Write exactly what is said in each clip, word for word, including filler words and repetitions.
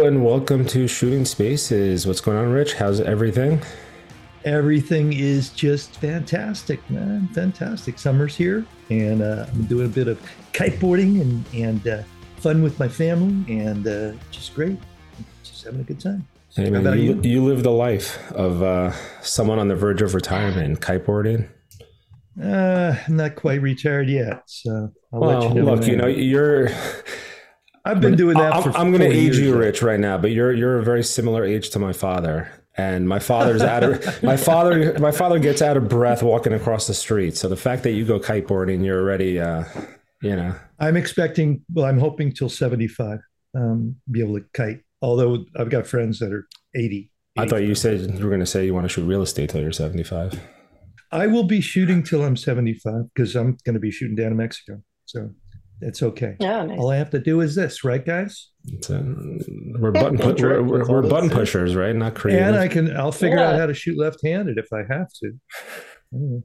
and welcome to Shooting Spaces. What's going on, Rich? How's everything? Everything is just fantastic, man. Fantastic. Summer's here, and uh, I'm doing a bit of kiteboarding and and uh, fun with my family, and uh, just great. Just having a good time. Hey, How man, about you, you? you live the life of uh, someone on the verge of retirement, kiteboarding. Uh, I'm not quite retired yet, so I'll let Well, you know when look, I you know, am. you're. I've I'm, been doing that I'm, for I'm going to forty age years you, though. Rich, right now, but you're you're a very similar age to my father. And my father's out of my father. My father gets out of breath walking across the street. So the fact that you go kiteboarding, you're already, uh, you know. I'm expecting, well, I'm hoping till seventy-five, um, be able to kite. Although I've got friends that are eighty, I thought you eighty-five. said you were going to say you want to shoot real estate till you're seventy-five. I will be shooting till I'm seventy-five because I'm going to be shooting down in Mexico. So it's okay. Oh, nice. All I have to do is this, right, guys? It's, uh, we're button pu- we're, we're, we're button pushers, right? Not creative. And I can, I'll figure out Yeah. how to shoot left-handed if I have to. Anyway.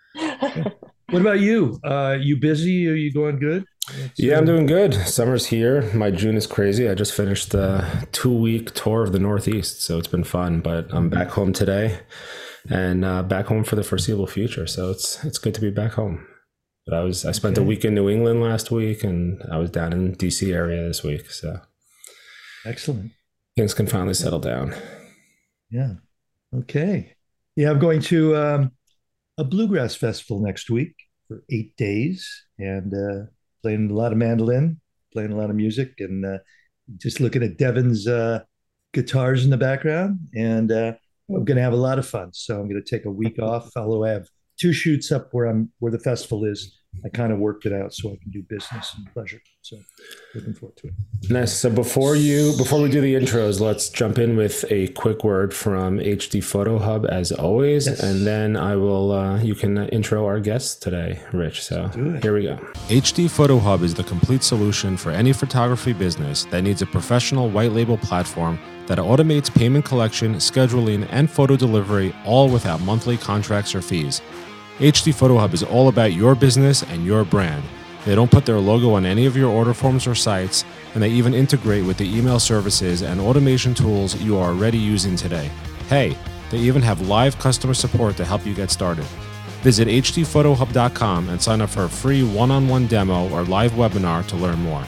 What about you? Uh, you busy? Are you going good? It's, Yeah, I'm uh, doing good. Summer's here. My June is crazy. I just finished the two week tour of the Northeast, so it's been fun. But I'm back home today, and uh, back home for the foreseeable future. So it's it's good to be back home. But I was I spent a Okay. week in New England last week, and I was down in D C area this week. So Excellent. things can finally settle down. Yeah. Okay. Yeah, I'm going to um, a bluegrass festival next week for eight days and uh, playing a lot of mandolin, playing a lot of music, and uh, just looking at Devin's uh, guitars in the background. And uh, I'm going to have a lot of fun. So I'm going to take a week off. Although I have two shoots up where I'm where the festival is. I kind of worked it out so I can do business and pleasure. So looking forward to it. Nice. So before you before we do the intros, let's jump in with a quick word from H D Photo Hub as always, Yes. and then I will. Uh, you can intro our guests today, Rich. So Do it. here we go. H D Photo Hub is the complete solution for any photography business that needs a professional white label platform that automates payment collection, scheduling, and photo delivery, all without monthly contracts or fees. H D Photo Hub is all about your business and your brand. They don't put their logo on any of your order forms or sites, and they even integrate with the email services and automation tools you are already using today. Hey, they even have live customer support to help you get started. Visit h d photo hub dot com and sign up for a free one-on-one demo or live webinar to learn more.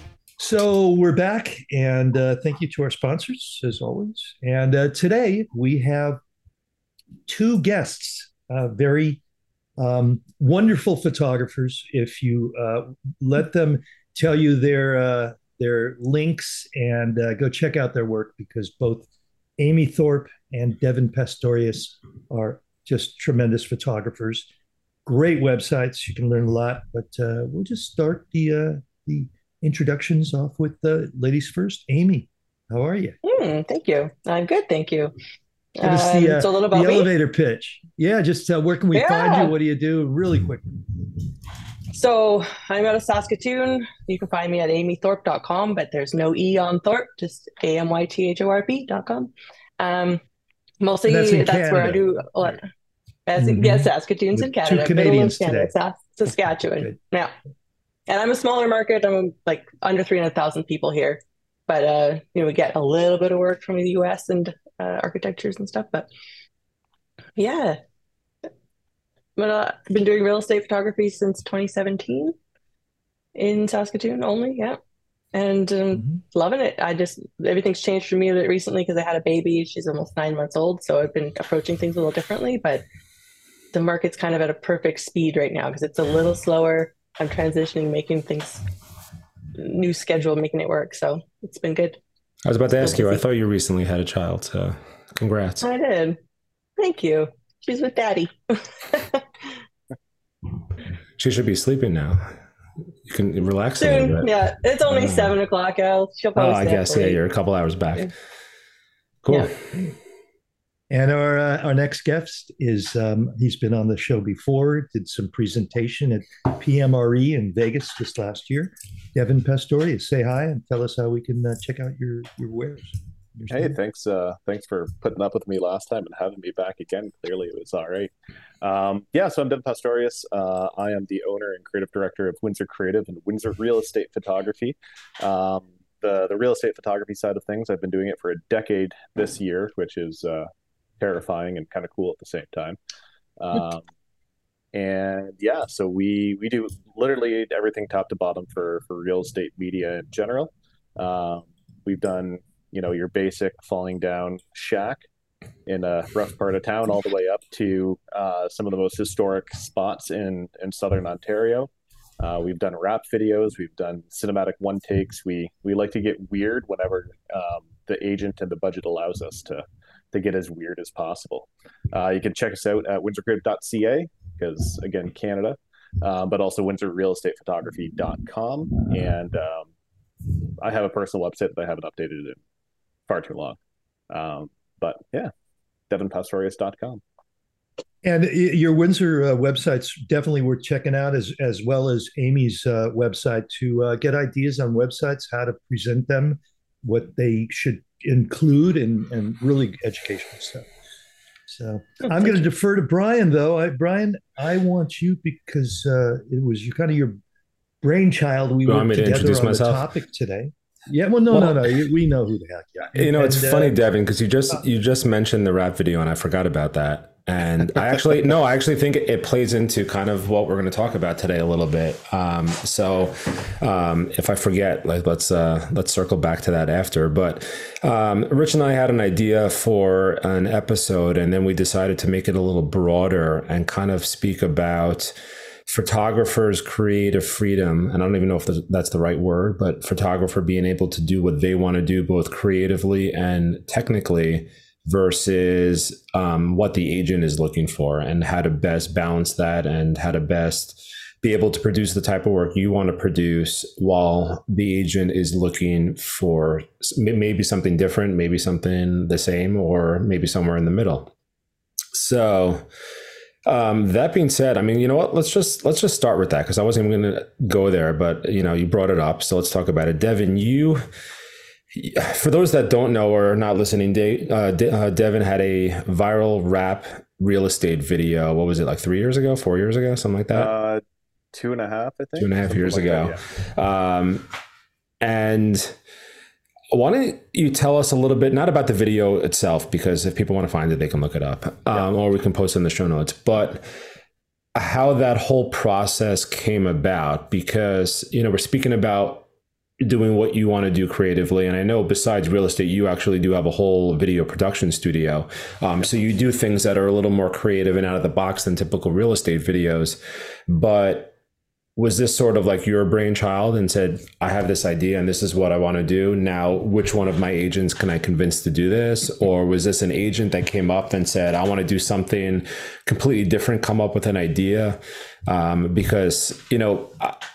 So we're back, and uh, thank you to our sponsors as always. And uh, today we have two guests, uh, very um, wonderful photographers. If you uh, let them tell you their uh, their links and uh, go check out their work, because both Amy Thorpe and Devin Pastorius are just tremendous photographers. Great websites. You can learn a lot. But uh, we'll just start the uh, the introductions off with the ladies first. Amy, how are you? Hmm, thank you. I'm good, thank you. Give us the Um, uh, so a little the about me. elevator pitch. Yeah, just uh, where can we find you? Yeah. What do you do? Really quick. So I'm out of Saskatoon. You can find me at amy thorpe dot com, but there's no E on Thorpe, just A M Y T H O R P dot com. Um, mostly And that's in that's where I Canada. do a lot. Right. As, Mhm. Yes, Saskatoon's With in two Canada, middle of Canadians Canada, today. Sas- Saskatchewan. Good. Yeah. And I'm a smaller market. I'm like under three hundred thousand people here. But uh, you know, we get a little bit of work from the U S and uh, architectures and stuff. But yeah, but uh, I've been doing real estate photography since twenty seventeen in Saskatoon only. Yeah, and um, Mhm. loving it. I just everything's changed for me a bit recently because I had a baby. She's almost nine months old, so I've been approaching things a little differently. But the market's kind of at a perfect speed right now because it's a little slower. I'm transitioning, making things new schedule, making it work. So it's been good. I was about to Still ask you. I busy. thought you recently had a child. So congrats. I did. Thank you. She's with daddy. She should be sleeping now. You can relax a little Soon. bit. Yeah. It's only Oh. seven o'clock out. She'll Oh, probably I stay up guess till yeah. eight. You're a couple hours back. Yeah. Cool. Yeah. And our uh, our next guest is um, he's been on the show before. Did some presentation at P M R E in Vegas just last year. Devin Pastorius, say hi and tell us how we can uh, check out your your wares. Your Hey, stand. thanks. Uh, thanks for putting up with me last time and having me back again. Clearly, it was all right. Um, yeah, so I'm Devin Pastorius. Uh, I am the owner and creative director of Windsor Creative and Windsor Real Estate Photography. Um, the the real estate photography side of things, I've been doing it for a decade this year, which is uh, terrifying and kind of cool at the same time. Um, and yeah, so we we do literally everything top to bottom for for real estate media in general. Um, we've done, you know, your basic falling down shack in a rough part of town, all the way up to uh, some of the most historic spots in in southern Ontario. Uh, we've done rap videos, we've done cinematic one takes. We we like to get weird whenever um, the agent and the budget allows us to to get as weird as possible. Uh, you can check us out at windsor crib dot c a because again, Canada, uh, but also windsor real estate photography dot com. And um, I have a personal website that I haven't updated in far too long. Um, but yeah, devin pastorius dot com. And your Windsor uh, website's definitely worth checking out, as as well as Amy's uh, website, to uh, get ideas on websites, how to present them, what they should include, and and really educational stuff. So oh, I'm going to defer to Brian, though. I, Brian, I want you, because uh, it was you kind of your brainchild. We worked together to on myself? the topic today. Yeah, well, no, well, no, no. We know who the heck you are. You know, and, it's uh, funny, Devin, because you just you just mentioned the rap video, and I forgot about that. And I actually, no, I actually think it plays into kind of what we're going to talk about today a little bit. Um, so um, if I forget, like, let's uh, let's circle back to that after. But um, Rich and I had an idea for an episode, and then we decided to make it a little broader and kind of speak about photographers' creative freedom. And I don't even know if that's the right word, but photographer being able to do what they want to do, both creatively and technically, versus um, what the agent is looking for, and how to best balance that, and how to best be able to produce the type of work you want to produce while the agent is looking for maybe something different, maybe something the same, or maybe somewhere in the middle. So um, that being said, I mean, you know what, let's just, let's just start with that, because I wasn't even going to go there, but you know, you brought it up. So let's talk about it. Devin, you, for those that don't know or are not listening, De- uh, De- uh, Devin had a viral rap real estate video. What was it, like three years ago, four years ago, something like that? Uh, two and a half, I think. Two and a half something years like ago. That, yeah. Um, and why don't you tell us a little bit, not about the video itself, because if people want to find it, they can look it up, um, yeah. or we can post it in the show notes, but how that whole process came about, because, you know, we're speaking about doing what you want to do creatively. And I know besides real estate, you actually do have a whole video production studio. Um, so you do things that are a little more creative and out of the box than typical real estate videos. But was this sort of like your brainchild and said, I have this idea and this is what I want to do. Now, which one of my agents can I convince to do this? Or was this an agent that came up and said, I want to do something completely different, come up with an idea? Um, because, you know,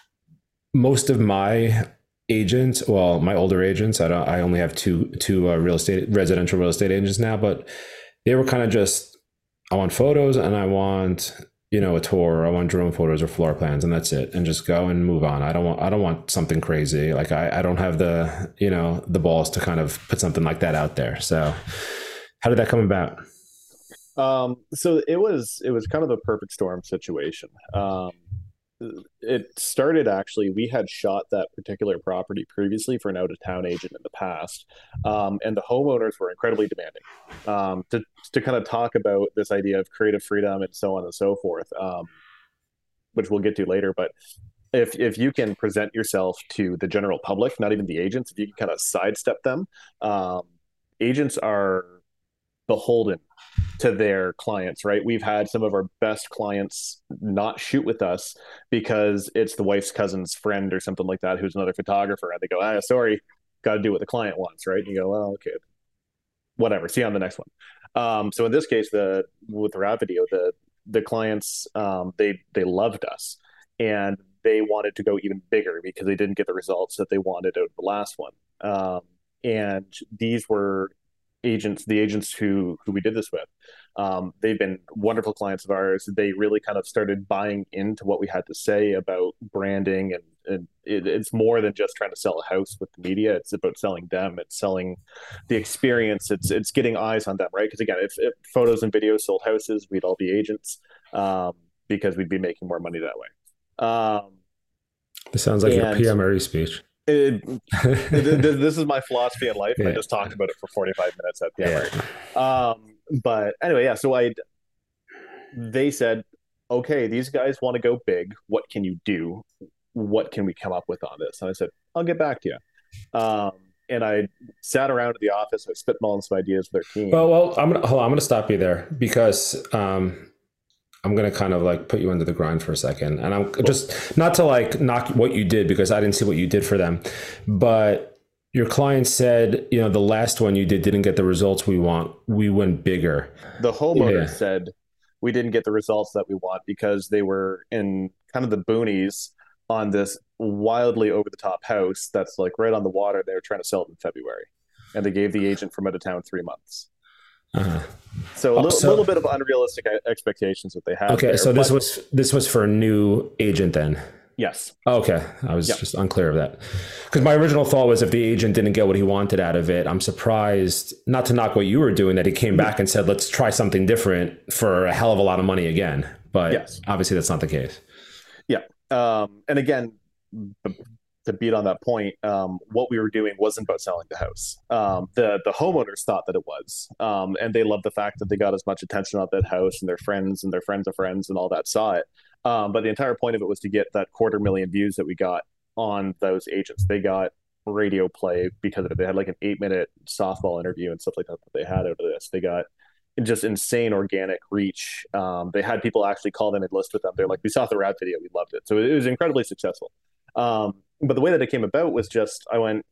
most of my agents, well, my older agents, I don't, I only have two, two uh, real estate, residential real estate agents now, but they were kind of just, I want photos and I want, you know, a tour, or I want drone photos or floor plans, and that's it. And just go and move on. I don't want, I don't want something crazy. Like I, I don't have the, you know, the balls to kind of put something like that out there. So how did that come about? Um, so it was, it was kind of a perfect storm situation. Um, It started actually, we had shot that particular property previously for an out-of-town agent in the past, um, and the homeowners were incredibly demanding um, to to kind of talk about this idea of creative freedom and so on and so forth, um, which we'll get to later. But if if you can present yourself to the general public, not even the agents, if you can kind of sidestep them, um, agents are beholden to their clients, right? We've had some of our best clients not shoot with us because it's the wife's cousin's friend or something like that who's another photographer, and they go, ah, sorry, got to do what the client wants, right? And you go, well, okay, whatever, see you on the next one. Um, so in this case, the with the rap video, the the clients, um, they they loved us, and they wanted to go even bigger because they didn't get the results that they wanted out of the last one. Um, and these were agents, the agents who who we did this with, um, they've been wonderful clients of ours. They really kind of started buying into what we had to say about branding, and, and it, it's more than just trying to sell a house with the media. It's about selling them. It's selling the experience. It's it's getting eyes on them, right? Because again, if, if photos and videos sold houses, we'd all be agents, um, because we'd be making more money that way. Um, this sounds like and, your P M R E speech. It, it, this is my philosophy in life. And Yeah. I just talked about it for forty-five minutes at the Yeah. end. Um, but anyway, yeah. So I, they said, okay, these guys want to go big. What can you do? What can we come up with on this? And I said, I'll get back to you. Um, and I sat around at the office. I spitballing some ideas with their team. Well, well, I'm gonna hold on. I'm gonna stop you there because um, I'm gonna kind of like put you under the grind for a second, and I'm just not to like knock what you did because I didn't see what you did for them, but your client said, you know, the last one you did didn't get the results we want. We went bigger. The homeowner Yeah. said we didn't get the results that we want because they were in kind of the boonies on this wildly over the top house that's like right on the water. They were trying to sell it in February, and they gave the agent from out of town three months. Uh-huh. So a Oh, little, so- little bit of unrealistic expectations that they had. Okay, there, so this but was this was for a new agent then. yes, Okay, I was Yep. just unclear of that because my original thought was if the agent didn't get what he wanted out of it, I'm surprised. Not to knock what you were doing, that he came back and said, "Let's try something different for a hell of a lot of money again." But Yes. obviously, that's not the case. yeah. Um, and again, b- to beat on that point, um, what we were doing wasn't about selling the house. Um, the the homeowners thought that it was, um, and they loved the fact that they got as much attention on that house, and their friends and their friends of friends and all that saw it. Um, but the entire point of it was to get that quarter million views that we got on those agents. They got radio play because of it. They had like an eight minute softball interview and stuff like that that they had out of this. They got just insane organic reach. Um, they had people actually call them and list with them. They're like, we saw the rap video, we loved it. So it was incredibly successful. Um, but the way that it came about was just, I went,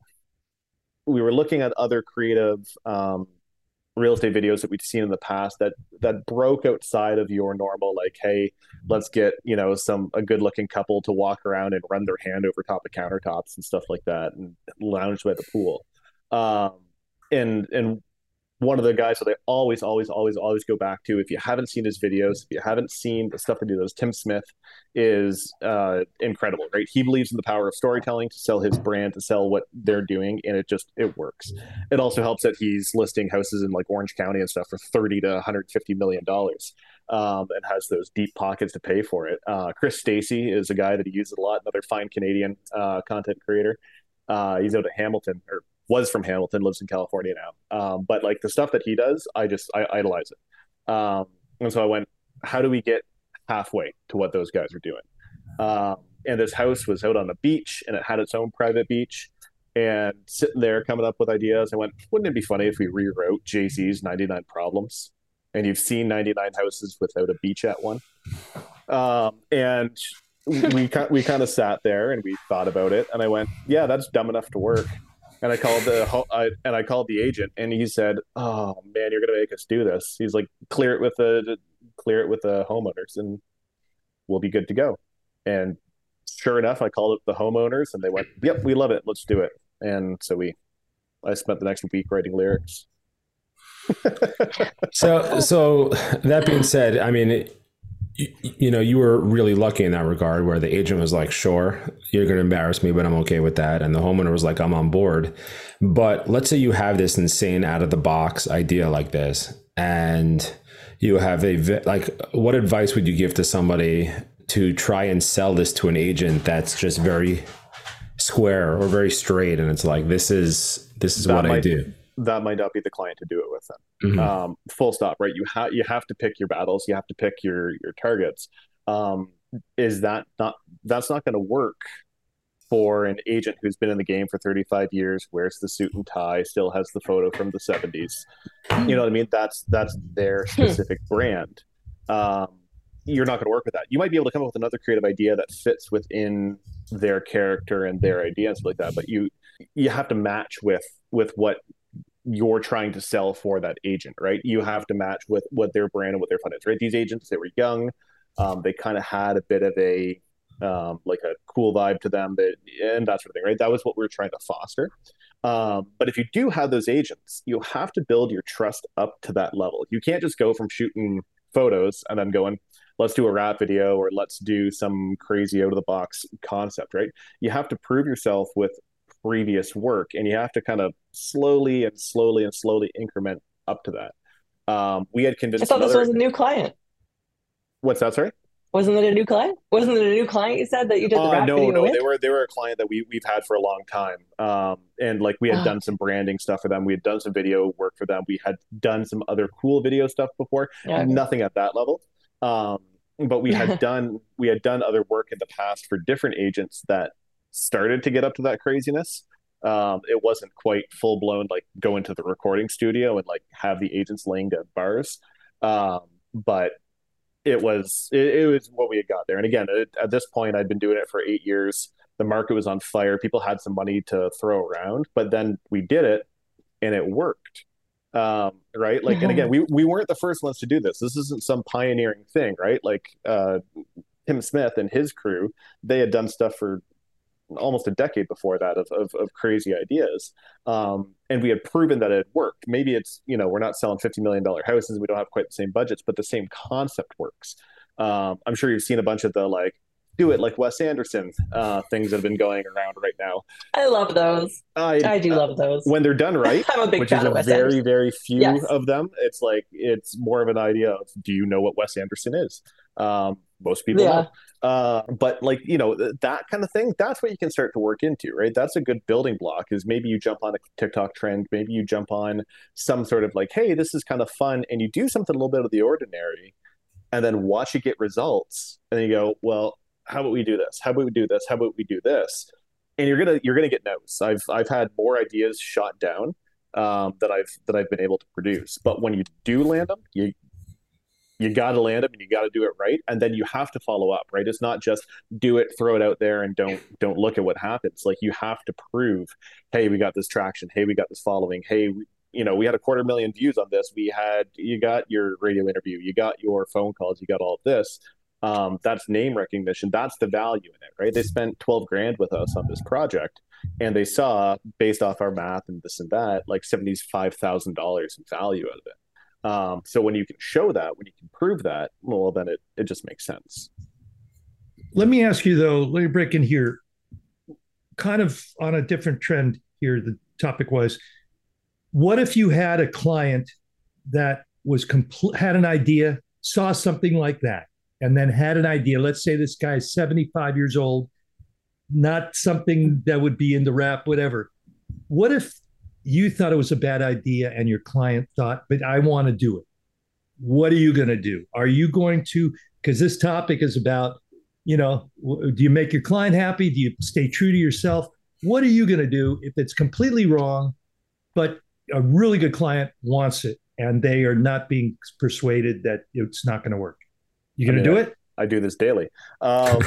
we were looking at other creative um, real estate videos that we'd seen in the past that that broke outside of your normal, like, hey, let's get, you know, some a good looking couple to walk around and run their hand over top of countertops and stuff like that and lounge by the pool. Um, and and one of the guys that I always, always, always, always go back to, if you haven't seen his videos, if you haven't seen the stuff that he does, Tim Smith is uh, incredible, right? He believes in the power of storytelling to sell his brand, to sell what they're doing, and it just, it works. It also helps that he's listing houses in like Orange County and stuff for thirty to one hundred fifty million dollars um, and has those deep pockets to pay for it. Uh, Chris Stacy is a guy that he uses a lot, another fine Canadian uh, content creator. Uh, he's out of Hamilton, or was from Hamilton, lives in California now. Um, but like the stuff that he does, I just, I idolize it. Um, and so I went, how do we get halfway to what those guys are doing? Um, and this house was out on the beach and it had its own private beach, and sitting there coming up with ideas. I went, wouldn't it be funny if we rewrote Jay-Z's ninety-nine Problems? And you've seen ninety-nine houses without a beach at one. Um, and we, we kind of sat there and we thought about it. And I went, yeah, that's dumb enough to work. And I called the I, and I called the agent, and he said, "Oh man, you're gonna make us do this." He's like, "Clear it with the clear it with the homeowners, and we'll be good to go." And sure enough, I called up the homeowners, and they went, "Yep, we love it. Let's do it." And so we, I spent the next week writing lyrics. So, so that being said, I mean, it, you, you know, you were really lucky in that regard, where the agent was like, "Sure, you're going to embarrass me, but I'm okay with that," and the homeowner was like, "I'm on board." But let's say you have this insane out of the box idea like this, and you have a like, what advice would you give to somebody to try and sell this to an agent that's just very square or very straight, and it's like, this is this is That what I might- do? That might not be the client to do it with them. Mhm. Um, full stop. Right? You have you have to pick your battles. You have to pick your your targets. Um, is that not that's not going to work for an agent who's been in the game for thirty-five years, wears the suit and tie, still has the photo from the seventies. You know what I mean? That's that's their specific brand. Um, you're not going to work with that. You might be able to come up with another creative idea that fits within their character and their idea and stuff like that. But you you have to match with with what you're trying to sell for that agent, right? You have to match with what their brand and what their fun is, right? These agents, they were young. Um, they kind of had a bit of a um, like a cool vibe to them, that, and that sort of thing, right? That was what we were trying to foster. Um, but if you do have those agents, you have to build your trust up to that level. You can't just go from shooting photos and then going, let's do a rap video or let's do some crazy out of the box concept, right? You have to prove yourself with previous work, and you have to kind of slowly and slowly and slowly increment up to that. Um, we had convinced I thought this another... was a new client. What's that, sorry? Wasn't it a new client? Wasn't it a new client you said that you did the Uh, rap no, video no, with? they were they were a client that we we've had for a long time. Um, and like we had Oh, done some branding stuff for them. We had done some video work for them. We had done some other cool video stuff before. yeah. Nothing at that level. Um, but we had Okay. done we had done other work in the past for different agents that started to get up to that craziness. Um, it wasn't quite full blown like go into the recording studio and like have the agents laying down bars. Um, but it was it, it was what we had got there. And again, it, at this point, I'd been doing it for eight years. The market was on fire. People had some money to throw around, but then we did it, and it worked. Um, right? Like, and again, we we weren't the first ones to do this. This isn't some pioneering thing, right? Like uh, Tim Smith and his crew, they had done stuff for almost a decade before that of, of, of crazy ideas. Um, and we had proven that it worked. Maybe it's, you know, we're not selling fifty million dollars houses. We don't have quite the same budgets, but the same concept works. Um, I'm sure you've seen a bunch of the like, do it like Wes Anderson uh, things that have been going around right now. I love those. I, I do uh, love those. when they're done right, I'm a big which is fan a of Wes very, Anderson. very few Yes. of them, it's like, it's more of an idea of, do you know what Wes Anderson is? Um, most people Yeah. know. Uh, but like, you know, th- that kind of thing, that's what you can start to work into, right? That's a good building block is maybe you jump on a TikTok trend, maybe you jump on some sort of like, hey, this is kind of fun. And you do something a little bit of the ordinary and then watch it get results. And then you go, well, how about we do this? How about we do this? How about we do this? And you're gonna you're gonna get no's. I've I've had more ideas shot down um, that I've that I've been able to produce. But when you do land them, you you got to land them and you got to do it right, and then you have to follow up. Right? It's not just do it, throw it out there, and don't don't look at what happens. Like you have to prove, hey, we got this traction. Hey, we got this following. Hey, we, you know, we had a quarter million views on this. We had you got your radio interview. You got your phone calls. You got all of this. Um, that's name recognition. That's the value in it, right? They spent twelve grand with us on this project, and they saw, based off our math and this and that, like seventy-five thousand dollars in value out of it. Um, so when you can show that, when you can prove that, well, then it, it just makes sense. Let me ask you though, let me break in here, kind of on a different trend here. The topic was, what if you had a client that was compl- had an idea, saw something like that, and then had an idea. Let's say this guy is seventy-five years old, not something that would be in the rap, whatever. What if you thought it was a bad idea and your client thought, but I want to do it? What are you going to do? Are you going to, because this topic is about, you know, do you make your client happy? Do you stay true to yourself? What are you going to do if it's completely wrong, but a really good client wants it and they are not being persuaded that it's not going to work? You going to I mean, do I, it? I do this daily. Um,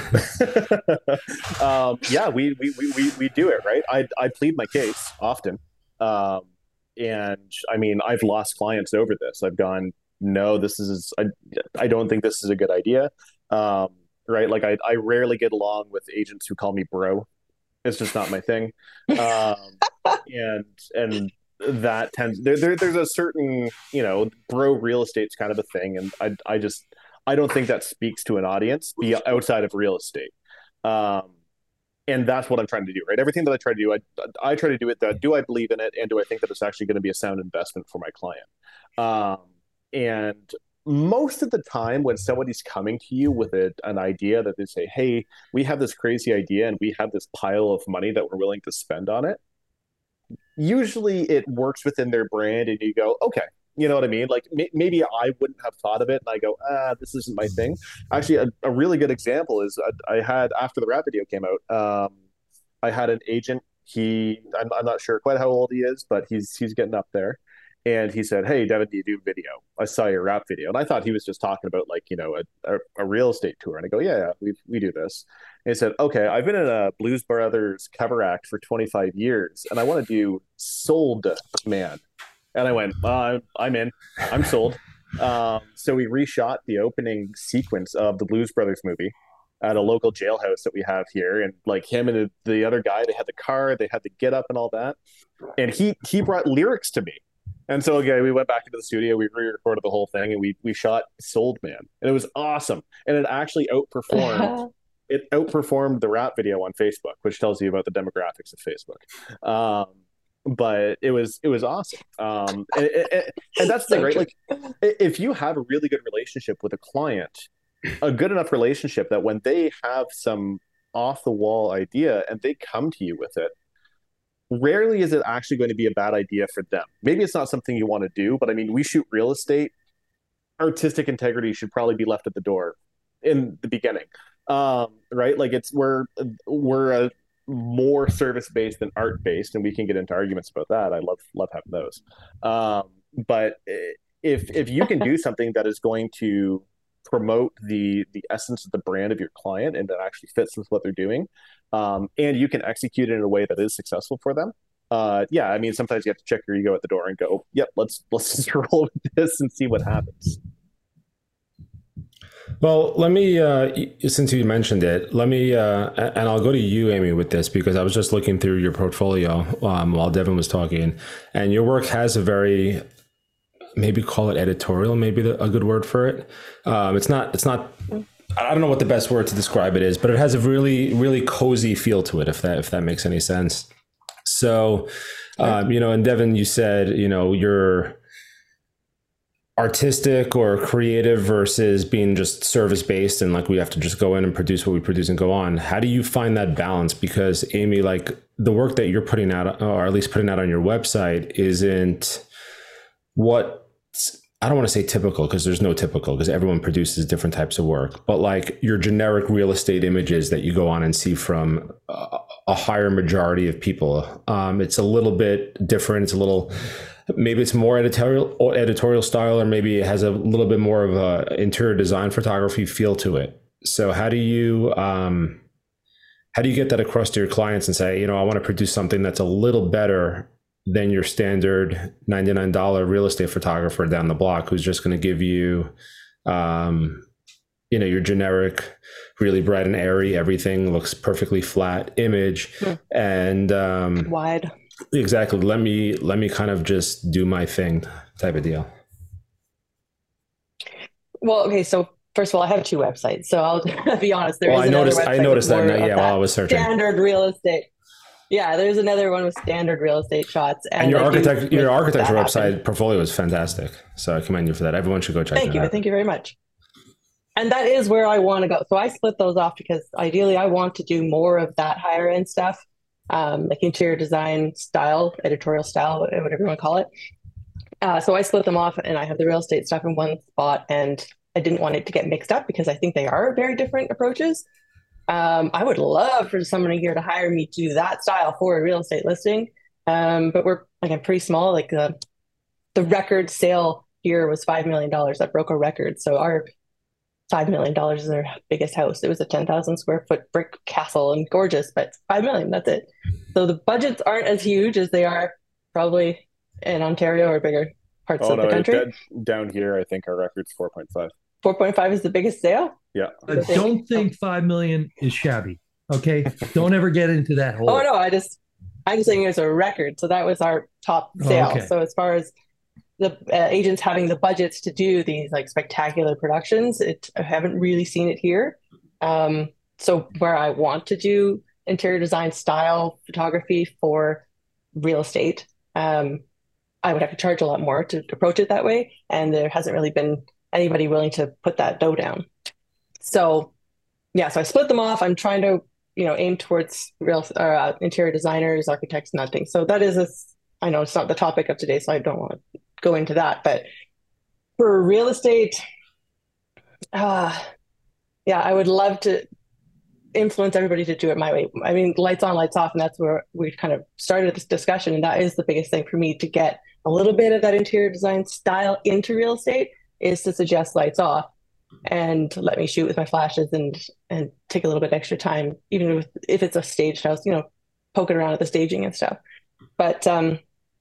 um, yeah, we, we, we, we do it, right? I, I plead my case often. Um, and I mean, I've lost clients over this. I've gone, no, this is, I, I don't think this is a good idea. Um, right. Like I, I rarely get along with agents who call me bro. It's just not my thing. Um, and, and that tends, there, there, there's a certain, you know, bro real estate's kind of a thing. And I, I just, I don't think that speaks to an audience be outside of real estate. Um, and that's what I'm trying to do, right? Everything that I try to do, I, I try to do it that, do I believe in it? And do I think that it's actually going to be a sound investment for my client? Um, and most of the time when somebody's coming to you with a, an idea that they say, hey, we have this crazy idea and we have this pile of money that we're willing to spend on it, usually it works within their brand and you go, okay, you know what I mean? Like m- maybe I wouldn't have thought of it and I go, ah, this isn't my thing. Actually, a, a really good example is I, I had, after the rap video came out, um, I had an agent. He, I'm, I'm not sure quite how old he is, but he's, he's getting up there. And he said, hey, Devin, do you do video? I saw your rap video. And I thought he was just talking about like, you know, a, a, a real estate tour. And I go, yeah, yeah, we we do this. And he said, okay, I've been in a Blues Brothers cover act for twenty-five years and I want to do Sold Man. And I went, uh, I'm in, I'm sold. Um, so we reshot the opening sequence of the Blues Brothers movie at a local jailhouse that we have here. And like him and the other guy, they had the car, they had the get up and all that. And he, he brought lyrics to me. And so, okay, we went back into the studio, we re-recorded the whole thing, and we we shot Sold Man. And it was awesome. And it actually outperformed, it outperformed the rap video on Facebook, which tells you about the demographics of Facebook. Um, but it was it was awesome. Um, and, and, and that's the thing, right? Like, if you have a really good relationship with a client, a good enough relationship that when they have some off the wall idea and they come to you with it, rarely is it actually going to be a bad idea for them. Maybe it's not something you want to do, but I mean, we shoot real estate. Artistic integrity should probably be left at the door in the beginning, um, right? Like it's we're we're a more service based than art based, and we can get into arguments about that. I love love having those, um, but if if you can do something that is going to promote the the essence of the brand of your client and that actually fits with what they're doing, um, and you can execute it in a way that is successful for them. Uh, yeah, I mean, sometimes you have to check your ego at the door and go, "Yep, let's let's just roll with this and see what happens." Well, let me, uh, since you mentioned it, let me, uh, and I'll go to you, Amy, with this, because I was just looking through your portfolio um, while Devin was talking, and your work has a very, maybe call it editorial, maybe the, a good word for it. Um, it's not, it's not, I don't know what the best word to describe it is, but it has a really, really cozy feel to it, if that, if that makes any sense. So, um, you know, and Devin, you said, you know, you're artistic or creative versus being just service based and like we have to just go in and produce what we produce and go on. How do you find that balance? Because Amy, like the work that you're putting out, or at least putting out on your website, isn't what, I don't want to say typical, because there's no typical, because everyone produces different types of work, but like your generic real estate images that you go on and see from a, a higher majority of people. Um, it's a little bit different. It's a little, maybe it's more editorial or editorial style, or maybe it has a little bit more of a interior design photography feel to it. So how do you, um, how do you get that across to your clients and say, you know, I want to produce something that's a little better than your standard ninety-nine dollars real estate photographer down the block, who's just going to give you, um, you know, your generic, really bright and airy, everything looks perfectly flat image. Hmm. And, um, wide. Exactly. Let me let me kind of just do my thing type of deal. Well, okay. So first of all, I have two websites. So I'll be honest. There well, is I noticed. I noticed that. Yeah, that while I was searching. Standard real estate. Yeah, there's another one with standard real estate shots. And, and your architect, your architecture website happen. portfolio is fantastic. So I commend you for that. Everyone should go check. Thank that you. out. Thank you very much. And that is where I want to go. So I split those off because ideally I want to do more of that higher end stuff. Um, like interior design style, editorial style, whatever you want to call it. Uh, so I split them off and I have the real estate stuff in one spot, and I didn't want it to get mixed up because I think they are very different approaches. Um, I would love for someone here to hire me to do that style for a real estate listing. Um, but we're like, I'm pretty small. Like the, the record sale here was five million dollars. That broke a record. So our five million dollars is our biggest house. It was a ten thousand square foot brick castle and gorgeous, but five million, that's it. So the budgets aren't as huge as they are probably in Ontario or bigger parts oh, of no, the country. That, down here, I think our record's four point five. four point five is the biggest sale? Yeah. I don't think five million is shabby. Okay. Don't ever get into that hole. Oh, no, I just, I'm just saying it was a record. So that was our top sale. Oh, okay. So as far as the uh, agents having the budgets to do these like spectacular productions, it I haven't really seen it here. Um, so where I want to do interior design style photography for real estate, um, I would have to charge a lot more to approach it that way. And there hasn't really been anybody willing to put that dough down. So yeah, so I split them off. I'm trying to, you know, aim towards real uh, interior designers, architects, and that thing. So that is a, I know it's not the topic of today, so I don't want to go into that, but for real estate, uh, yeah, I would love to influence everybody to do it my way. I mean, lights on, lights off, and that's where we kind of started this discussion. And that is the biggest thing for me, to get a little bit of that interior design style into real estate, is to suggest lights off and let me shoot with my flashes and and take a little bit extra time, even with, if it's a staged house, you know, poking around at the staging and stuff. But um,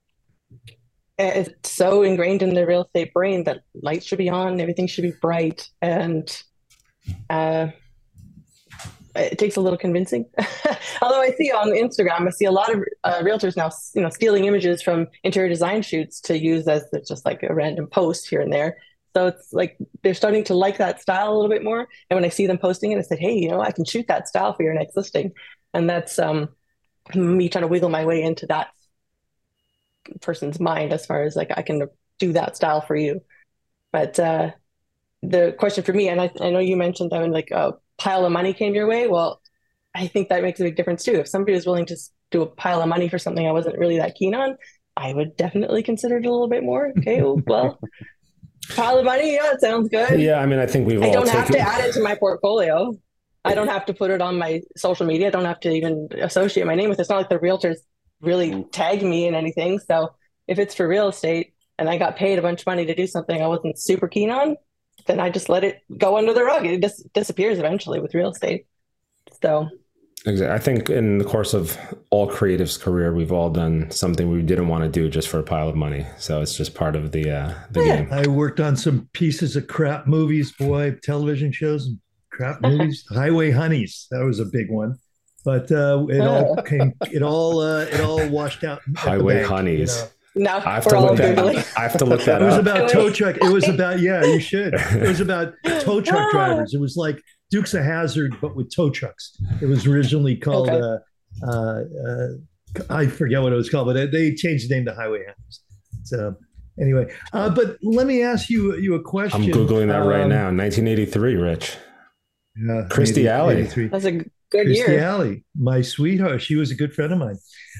it's so ingrained in the real estate brain that lights should be on, everything should be bright, and uh, it takes a little convincing. Although I see on Instagram, I see a lot of uh, realtors now, you know, stealing images from interior design shoots to use as just like a random post here and there. So it's like they're starting to like that style a little bit more. And when I see them posting it, I said, hey, you know, I can shoot that style for your next listing. And that's um, me trying to wiggle my way into that person's mind as far as like I can do that style for you. But uh the question for me, and I, I know you mentioned that when like a pile of money came your way. Well, I think that makes a big difference too. If somebody was willing to do a pile of money for something I wasn't really that keen on, I would definitely consider it a little bit more. Okay, well, pile of money, yeah, it sounds good. Yeah, I mean, I think we've I all don't taken... have to add it to my portfolio. I don't have to put it on my social media. I don't have to even associate my name with it. It's not like the realtors really tag me in anything. So if it's for real estate and I got paid a bunch of money to do something I wasn't super keen on, then I just let it go under the rug. It just disappears eventually with real estate. So exactly. I think in the course of all creatives' career, we've all done something we didn't want to do just for a pile of money. So it's just part of the uh, the Yeah. game. I worked on some pieces of crap movies, boy, television shows and crap movies. Highway Honeys, that was a big one. But uh, it all Oh. came, it all, uh, it all washed out. at the Highway bank, you Honeys. know. now I have we're to all look that. Googling. I have to look that It was up. about tow truck. It was about, yeah, you should. It was about tow truck drivers. It was like Dukes of Hazzard, but with tow trucks. It was originally called, Okay. uh, uh, uh, I forget what it was called, but they changed the name to Highway Honeys. So anyway, uh, but let me ask you you a question. I'm Googling that right Um, now. nineteen eighty-three, Rich. Yeah, Christy Alley. eighty-three. That's a good Christy year. Alley, my sweetheart. She was a good friend of mine.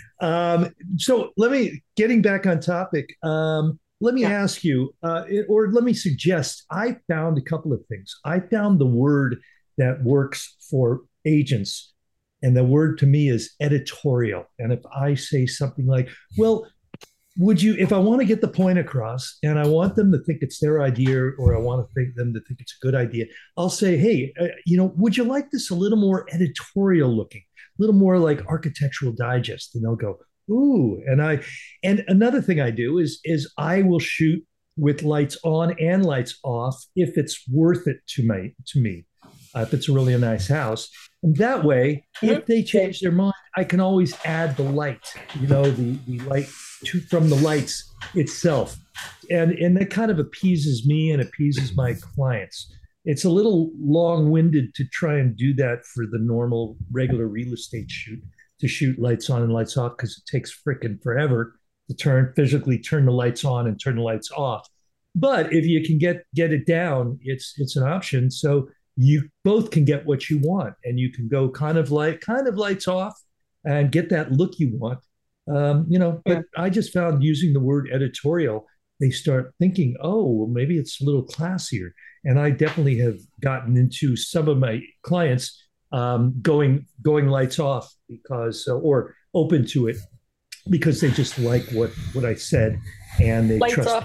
Um, so let me, getting back on topic, um, let me Yeah. ask you, uh, it- or let me suggest, I found a couple of things. I found the word that works for agents, and the word to me is editorial. And if I say something like, well, would you, if I want to get the point across and I want them to think it's their idea, or I want to think them to think it's a good idea, I'll say, hey, uh, you know, would you like this a little more editorial looking, a little more like Architectural Digest? And they'll go, ooh. And I, and another thing I do is, is I will shoot with lights on and lights off if it's worth it to me, to me, uh, if it's really a nice house. And that way, if they change their mind, I can always add the light, you know, the, the light to, from the lights itself. And, and that kind of appeases me and appeases my clients. It's a little long-winded to try and do that for the normal, regular real estate shoot, to shoot lights on and lights off, because it takes frickin' forever to turn physically turn the lights on and turn the lights off. But if you can get get it down, it's it's an option. So you both can get what you want, and you can go kind of like kind of lights off and get that look you want. Um, you know, but I just found using the word editorial, they start thinking, oh, well, maybe it's a little classier. And I definitely have gotten into some of my clients um, going going lights off because, uh, or open to it, because they just like what what I said, and they Lights trust off. me.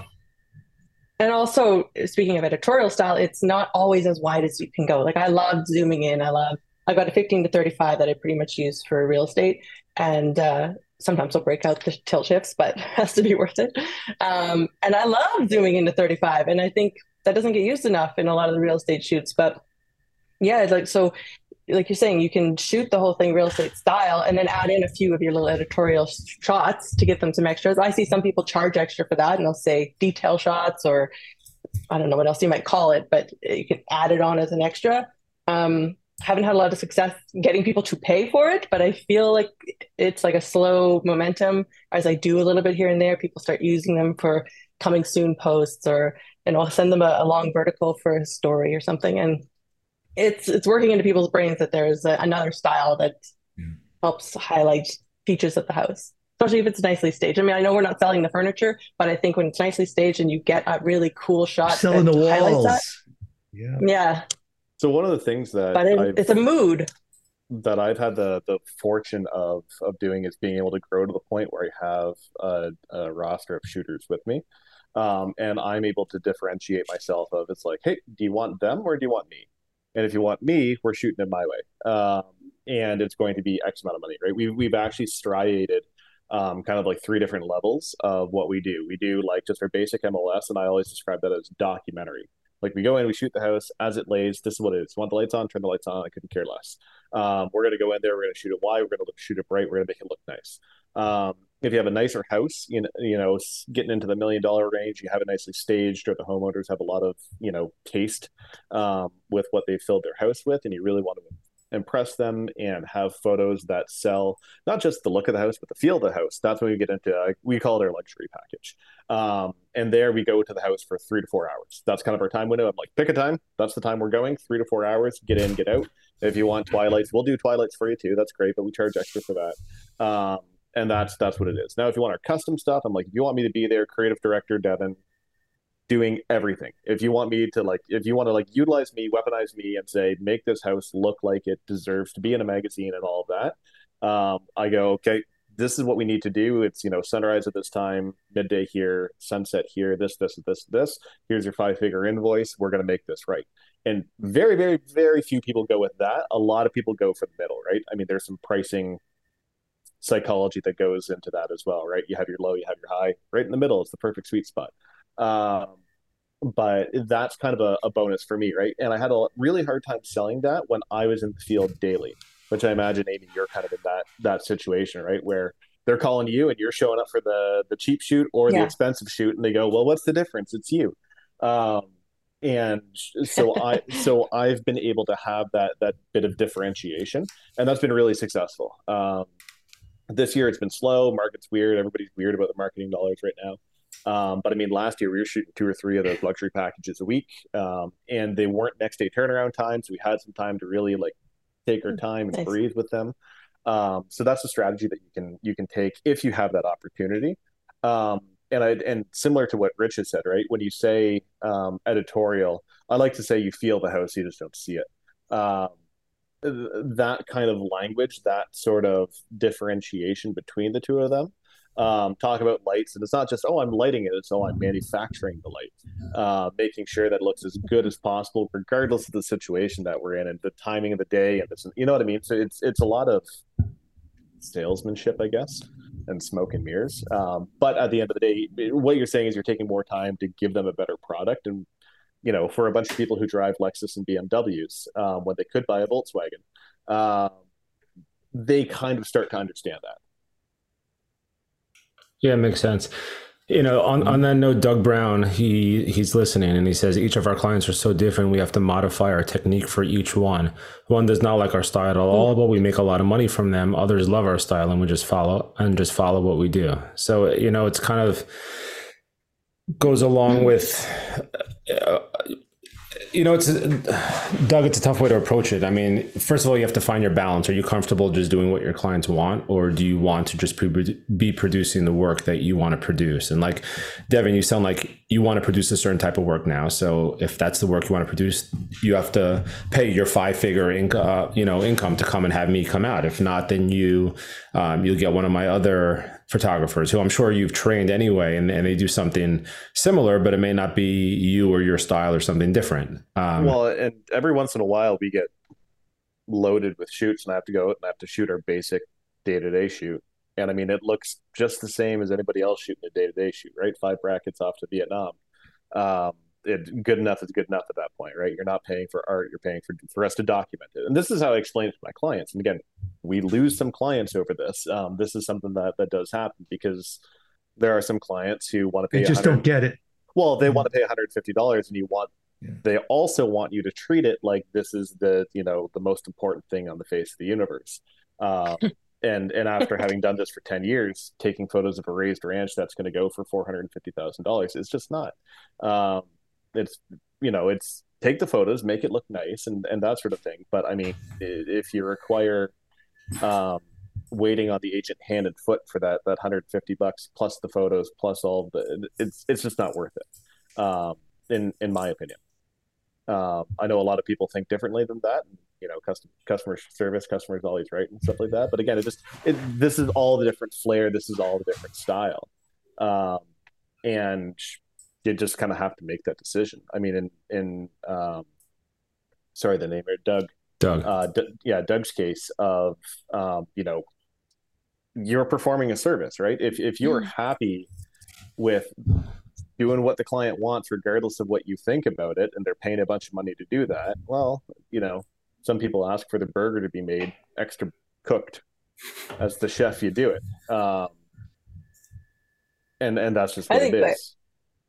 And also, speaking of editorial style, it's not always as wide as you can go. Like, I love zooming in. I love, I've got a fifteen to thirty-five that I pretty much use for real estate. And uh, sometimes I'll break out the tilt shifts, but it has to be worth it. Um, and I love zooming into thirty-five. And I think that doesn't get used enough in a lot of the real estate shoots. But yeah, it's like, so like you're saying, you can shoot the whole thing real estate style and then add in a few of your little editorial shots to get them some extras. I see some people charge extra for that, and they'll say detail shots, or I don't know what else you might call it, but you can add it on as an extra. Um, haven't had a lot of success getting people to pay for it, but I feel like it's like a slow momentum. As I do a little bit here and there, people start using them for coming soon posts, or, and I'll send them a, a long vertical for a story or something. And it's it's working into people's brains that there's a, another style that Yeah. helps highlight features of the house, especially if it's nicely staged. I mean, I know we're not selling the furniture, but I think when it's nicely staged and you get a really cool shot Selling that the highlights that, walls. Yeah. yeah, So one of the things that but it, I've it's a mood. that I've had the the fortune of of doing is being able to grow to the point where I have a, a roster of shooters with me, um, and I'm able to differentiate myself. Of it's like, hey, do you want them or do you want me? And if you want me, we're shooting it my way, um, and it's going to be X amount of money, right? We've we've actually striated um, kind of like three different levels of what we do. We do like just our basic M L S, and I always describe that as documentary. Like, we go in, we shoot the house as it lays. This is what it is. Want the lights on? Turn the lights on. I couldn't care less. Um, we're going to go in there. We're going to shoot it wide. We're going to shoot it bright. We're going to make it look nice. Um, if you have a nicer house, you know, you know, getting into the million dollar range, you have it nicely staged, or the homeowners have a lot of, you know, taste um, with what they filled their house with, and you really want to impress them and have photos that sell not just the look of the house, but the feel of the house. That's when we get into, uh, we call it our luxury package. Um, and there we go to the house for three to four hours. That's kind of our time window. I'm like, pick a time. That's the time we're going, three to four hours, get in, get out. If you want twilights, we'll do twilights for you too. That's great, but we charge extra for that. Um, and that's, that's what it is. Now, if you want our custom stuff, I'm like, if you want me to be there, creative director, Devin, doing everything. If you want me to like, if you want to like utilize me, weaponize me and say, make this house look like it deserves to be in a magazine and all of that. Um, I go, okay, this is what we need to do. It's, you know, sunrise at this time, midday here, sunset here, this, this, this, this, here's your five figure invoice. We're going to make this right. And very, very, very few people go with that. A lot of people go for the middle, right? I mean, there's some pricing psychology that goes into that as well, right? You have your low, you have your high, right in the middle. It's the perfect sweet spot. Um, but that's kind of a, a bonus for me, right? And I had a really hard time selling that when I was in the field daily, which I imagine, Amy, you're kind of in that that situation, right? Where they're calling you and you're showing up for the the cheap shoot or yeah. the expensive shoot, and they go, "Well, what's the difference? It's you." Um, and so I so I've been able to have that that bit of differentiation, and that's been really successful. Um, this year it's been slow. Market's weird. Everybody's weird about the marketing dollars right now. Um, but I mean, last year we were shooting two or three of those luxury packages a week, um, and they weren't next day turnaround time. So we had some time to really like take our time and nice. breathe with them. Um, so that's a strategy that you can, you can take if you have that opportunity. Um, and I, and similar to what Rich has said, right? When you say, um, editorial, I like to say you feel the house, you just don't see it. Um, that kind of language, that sort of differentiation between the two of them. Um, talk about lights, and it's not just, oh, I'm lighting it, it's, oh, I'm manufacturing the light, uh, making sure that it looks as good as possible, regardless of the situation that we're in and the timing of the day, and this, you know what I mean? So it's it's a lot of salesmanship, I guess, and smoke and mirrors. Um, but at the end of the day, what you're saying is you're taking more time to give them a better product. And, you know, for a bunch of people who drive Lexus and B M Ws, um, when they could buy a Volkswagen, uh, they kind of start to understand that. Yeah, it makes sense. You know, on, on that note, Doug Brown, he he's listening and he says, each of our clients are so different. We have to modify our technique for each one. One does not like our style at all, but we make a lot of money from them. Others love our style and we just follow and just follow what we do. So, you know, it's kind of goes along with, uh, you know, it's Doug, it's a tough way to approach it. I mean, first of all, you have to find your balance. Are you comfortable just doing what your clients want, or do you want to just pre- be producing the work that you want to produce? And like Devin, you sound like you want to produce a certain type of work now. So if that's the work you want to produce, you have to pay your five-figure income, uh, you know, income to come and have me come out. If not, then you um, you'll get one of my other photographers who I'm sure you've trained anyway, and, and they do something similar, but it may not be you or your style or something different. Um, well, and every once in a while we get loaded with shoots and I have to go out and I have to shoot our basic day-to-day shoot. And I mean, it looks just the same as anybody else shooting a day-to-day shoot, right? Five brackets off to Vietnam. Um, it, good enough is good enough at that point, right? You're not paying for art, you're paying for, for us to document it. And this is how I explain it to my clients. And again, we lose some clients over this. Um, this is something that, that does happen because there are some clients who want to pay. They just don't get it. Well, they want to pay one hundred fifty dollars and you want, yeah. They also want you to treat it like this is the, you know, the most important thing on the face of the universe. Um, and, and after having done this for ten years, taking photos of a raised ranch that's going to go for four hundred fifty thousand dollars, it's just not. Um, it's, you know, it's take the photos, make it look nice and, and that sort of thing. But I mean, if you require, um, waiting on the agent hand and foot for that, that one hundred fifty bucks plus the photos, plus all the, it's, it's just not worth it. Um, in, in my opinion. Um, I know a lot of people think differently than that. And, you know, custom, customer service, customers always right and stuff like that. But again, it just, it, this is all the different flair. This is all the different style. Um, and you just kind of have to make that decision. I mean, in, in, um, sorry, the name here, Doug, Doug, uh, D- yeah, Doug's case of, um, you know, you're performing a service, right? If, if you're happy with doing what the client wants, regardless of what you think about it, and they're paying a bunch of money to do that, well, you know, some people ask for the burger to be made extra cooked. As the chef, you do it. Um, and, and that's just what it is.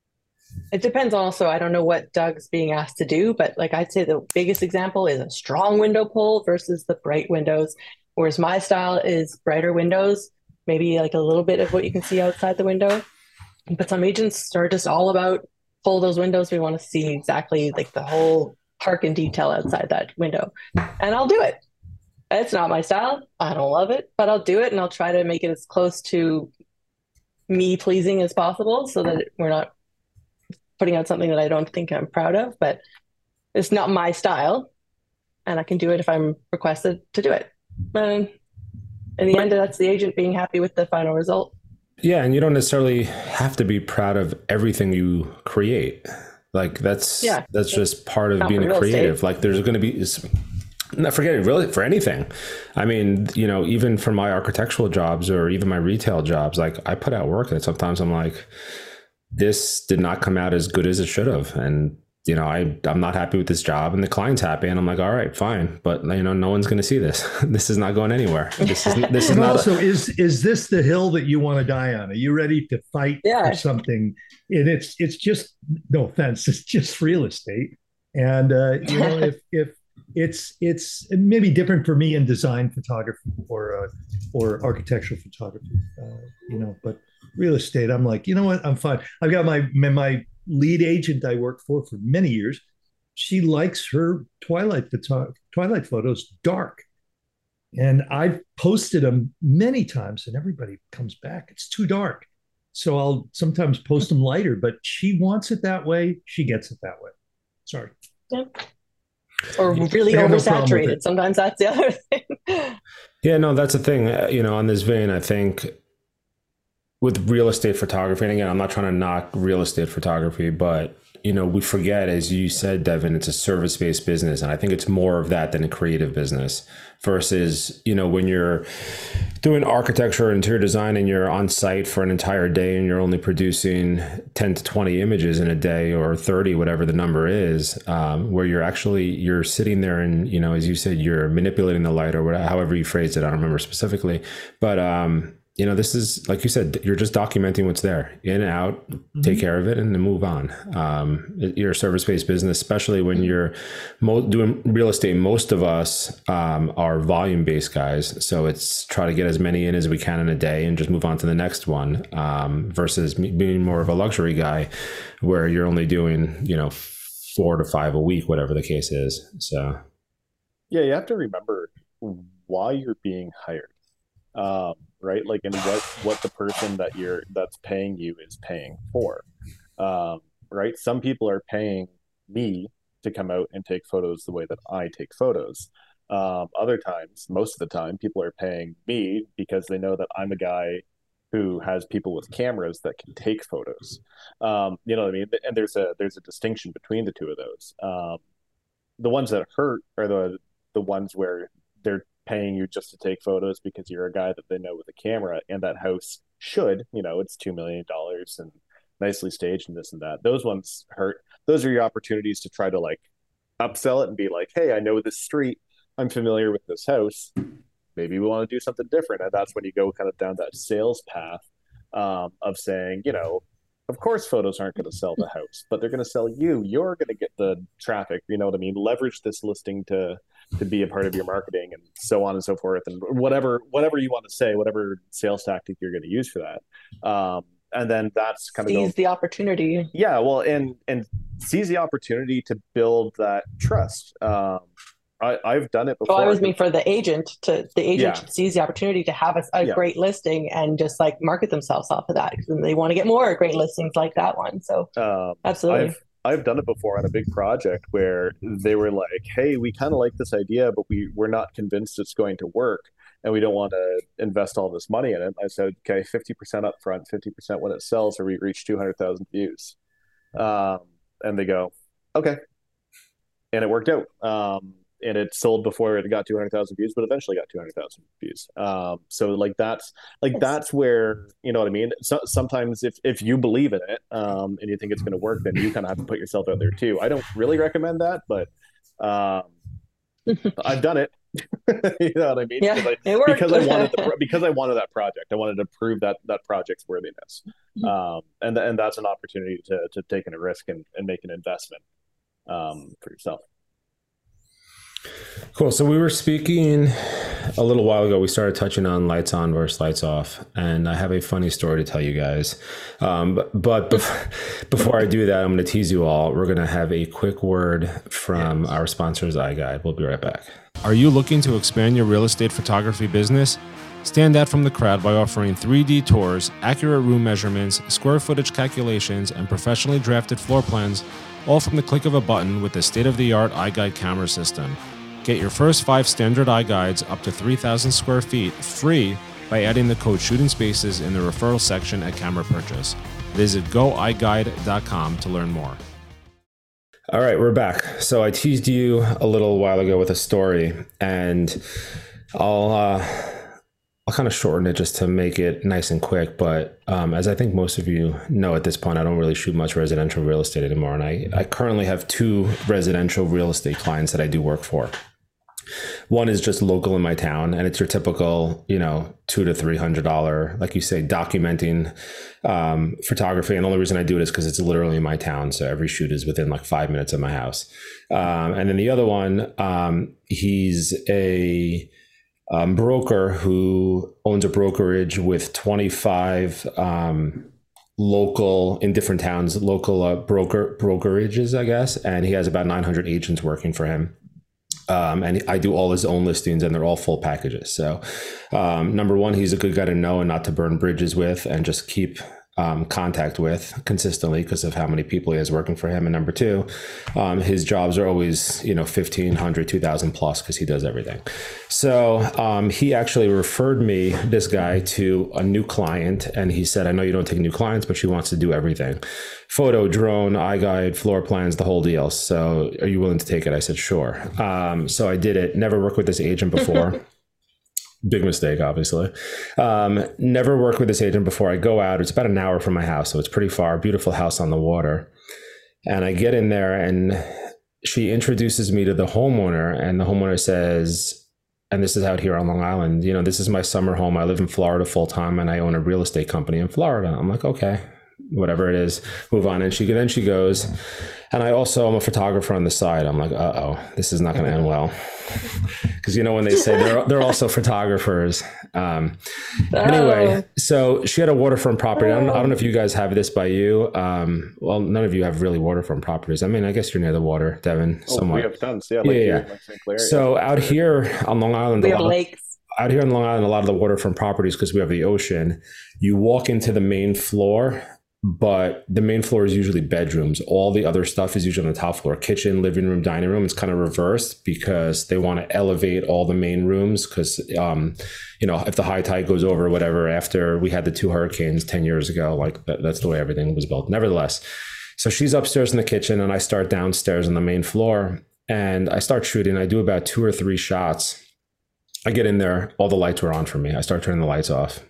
It depends also. I don't know what Doug's being asked to do, but like I'd say the biggest example is a strong window pull versus the bright windows. Whereas my style is brighter windows, maybe like a little bit of what you can see outside the window. But some agents are just all about pull those windows. We want to see exactly like the whole park in detail outside that window. And I'll do it. It's not my style. I don't love it, but I'll do it and I'll try to make it as close to me pleasing as possible so that we're not putting out something that I don't think I'm proud of, but it's not my style. And I can do it if I'm requested to do it. But in the end, that's the agent being happy with the final result. Yeah, and you don't necessarily have to be proud of everything you create. Like that's yeah, that's just part of being a creative. Estate. Like there's going to be, not forget it really for anything. I mean, you know, even for my architectural jobs or even my retail jobs, like I put out work and sometimes I'm like, this did not come out as good as it should have. And, you know, I, I'm not happy with this job and the client's happy. And I'm like, all right, fine. But, you know, no one's going to see this. This is not going anywhere. This is, this is and not also, a- is is this the hill that you want to die on? Are you ready to fight yeah. for something? And it's it's just, no offense, it's just real estate. And, uh, you know, if if it's it's maybe different for me in design photography or uh, or architectural photography, uh, you know, but real estate, I'm like, you know what, I'm fine. I've got my my lead agent I worked for for many years. She likes her twilight photo- twilight photos dark, and I've posted them many times, and everybody comes back, it's too dark. So I'll sometimes post them lighter, but she wants it that way. She gets it that way. Sorry. Yeah. Or really oversaturated. No sometimes that's the other thing. Yeah, no, that's the thing. You know, on this vein, I think with real estate photography, and again, I'm not trying to knock real estate photography, but, you know, we forget, as you said, Devin, it's a service-based business. And I think it's more of that than a creative business versus, you know, when you're doing architecture or interior design and you're on site for an entire day and you're only producing ten to twenty images in a day or thirty, whatever the number is, um, where you're actually, you're sitting there and, you know, as you said, you're manipulating the light or whatever, however you phrased it. I don't remember specifically, but, um, you know, this is, like you said, you're just documenting what's there, in and out, mm-hmm. take care of it and then move on. Um, you're a service-based business, especially when you're mo- doing real estate. Most of us um, are volume-based guys. So it's try to get as many in as we can in a day and just move on to the next one, um, versus being more of a luxury guy where you're only doing, you know, four to five a week, whatever the case is. So. Yeah, you have to remember why you're being hired. Um, right? Like, and what, what the person that you're, that's paying you is paying for, um, right? Some people are paying me to come out and take photos the way that I take photos. Um, other times, most of the time, people are paying me because they know that I'm a guy who has people with cameras that can take photos. Um, you know what I mean? And there's a, there's a distinction between the two of those. Um, the ones that hurt are the, the ones where they're paying you just to take photos because you're a guy that they know with a camera, and that house should, you know, it's two million dollars and nicely staged and this and that. Those ones hurt. Those are your opportunities to try to like upsell it and be like, hey, I know this street. I'm familiar with this house. Maybe we want to do something different. And that's when you go kind of down that sales path um, of saying, you know, of course, photos aren't going to sell the house, but they're going to sell you. You're going to get the traffic. You know what I mean? Leverage this listing to to be a part of your marketing and so on and so forth, and whatever whatever you want to say, whatever sales tactic you're going to use for that. Um, and then that's kind of seize the opportunity. Yeah, well, and and seize the opportunity to build that trust. Um, I, I've done it before. Well, I was mean for the agent to the agent yeah. to seize the opportunity to have a, a yeah. great listing and just like market themselves off of that because they want to get more great listings like that one. So um, absolutely. I've, I've done it before on a big project where they were like, hey, we kind of like this idea, but we, we're not convinced it's going to work and we don't want to invest all this money in it. I said, okay, fifty percent up front, fifty percent when it sells or we reach two hundred thousand views. Um, and they go, okay. And it worked out. Um, and it sold before it got two hundred thousand views, but eventually got two hundred thousand views. Um, so like that's like yes. that's where, you know what I mean? So, sometimes if, if you believe in it um, and you think it's going to work, then you kind of have to put yourself out there too. I don't really recommend that, but um, I've done it. You know what I mean? Yeah, because I, it worked. because I wanted the because I wanted that project. I wanted to prove that that project's worthiness, um, and and that's an opportunity to to take a risk and, and make an investment um, for yourself. Cool. So we were speaking a little while ago. We started touching on lights on versus lights off, and I have a funny story to tell you guys. Um, but but bef- before I do that, I'm going to tease you all. We're going to have a quick word from yes. our sponsors, iGuide. We'll be right back. Are you looking to expand your real estate photography business? Stand out from the crowd by offering three D tours, accurate room measurements, square footage calculations, and professionally drafted floor plans, all from the click of a button with the state-of-the-art iGuide camera system. Get your first five standard iGuides up to three thousand square feet free by adding the code Shooting Spaces in the referral section at camera purchase. Visit go i guide dot com to learn more. All right, we're back. So I teased you a little while ago with a story, and I'll uh, I'll kind of shorten it just to make it nice and quick. But um, as I think most of you know at this point, I don't really shoot much residential real estate anymore, and I, I currently have two residential real estate clients that I do work for. One is just local in my town, and it's your typical, you know, two to three hundred dollar, like you say, documenting um, photography. And the only reason I do it is because it's literally in my town, so every shoot is within like five minutes of my house. Um, and then the other one, um, he's a um, broker who owns a brokerage with twenty-five um, local in different towns, local uh, broker brokerages, I guess, and he has about nine hundred agents working for him. Um, and I do all his own listings, and they're all full packages. So um, number one, he's a good guy to know and not to burn bridges with, and just keep um, contact with consistently because of how many people he has working for him. And number two, um, his jobs are always, you know, fifteen hundred, two thousand plus because he does everything. So um, he actually referred me, this guy, to a new client. And he said, I know you don't take new clients, but she wants to do everything. Photo, drone, iGuide, floor plans, the whole deal. So are you willing to take it? I said, sure. Um, so I did it. Never worked with this agent before. Big mistake, obviously. Um, never worked with this agent before. I go out. It's about an hour from my house, so it's pretty far. Beautiful house on the water. And I get in there, and she introduces me to the homeowner, and the homeowner says, and this is out here on Long Island, you know, this is my summer home. I live in Florida full time, and I own a real estate company in Florida. I'm like, okay, whatever it is, move on. And she then she goes, and I also am a photographer on the side. I'm like, uh-oh, this is not going to end well. Because, you know, when they say they're they're also photographers. Um, oh. Anyway, so she had a waterfront property. I don't, I don't know if you guys have this by you. Um, well, none of you have really waterfront properties. I mean, I guess you're near the water, Devin, oh, somewhat. We have tons, yeah. Like yeah, yeah. Like Saint Clair, so yeah. Out here on Long Island, we have lakes. Of, out here on Long Island, a lot of the waterfront properties, because we have the ocean, you walk into the main floor, but the main floor is usually bedrooms. All the other stuff is usually on the top floor, kitchen, living room, dining room. It's kind of reversed because they want to elevate all the main rooms because, um, you know, if the high tide goes over or whatever, after we had the two hurricanes ten years ago, like that, that's the way everything was built. Nevertheless, so she's upstairs in the kitchen and I start downstairs on the main floor and I start shooting. I do about two or three shots. I get in there. All the lights were on for me. I start turning the lights off.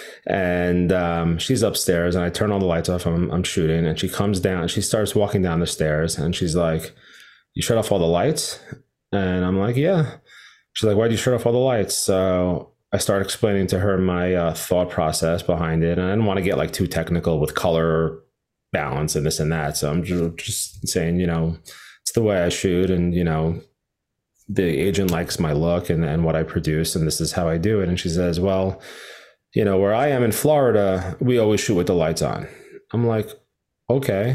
And um, she's upstairs and I turn all the lights off. I'm, I'm shooting and she comes down. She starts walking down the stairs and she's like, you shut off all the lights? And I'm like, yeah. She's like, why'd you shut off all the lights? So I start explaining to her my uh, thought process behind it. And I didn't want to get like too technical with color balance and this and that. So I'm just saying, you know, it's the way I shoot and, you know, the agent likes my look and, and what I produce. And this is how I do it. And she says, well, you know, where I am in Florida, we always shoot with the lights on. I'm like, okay,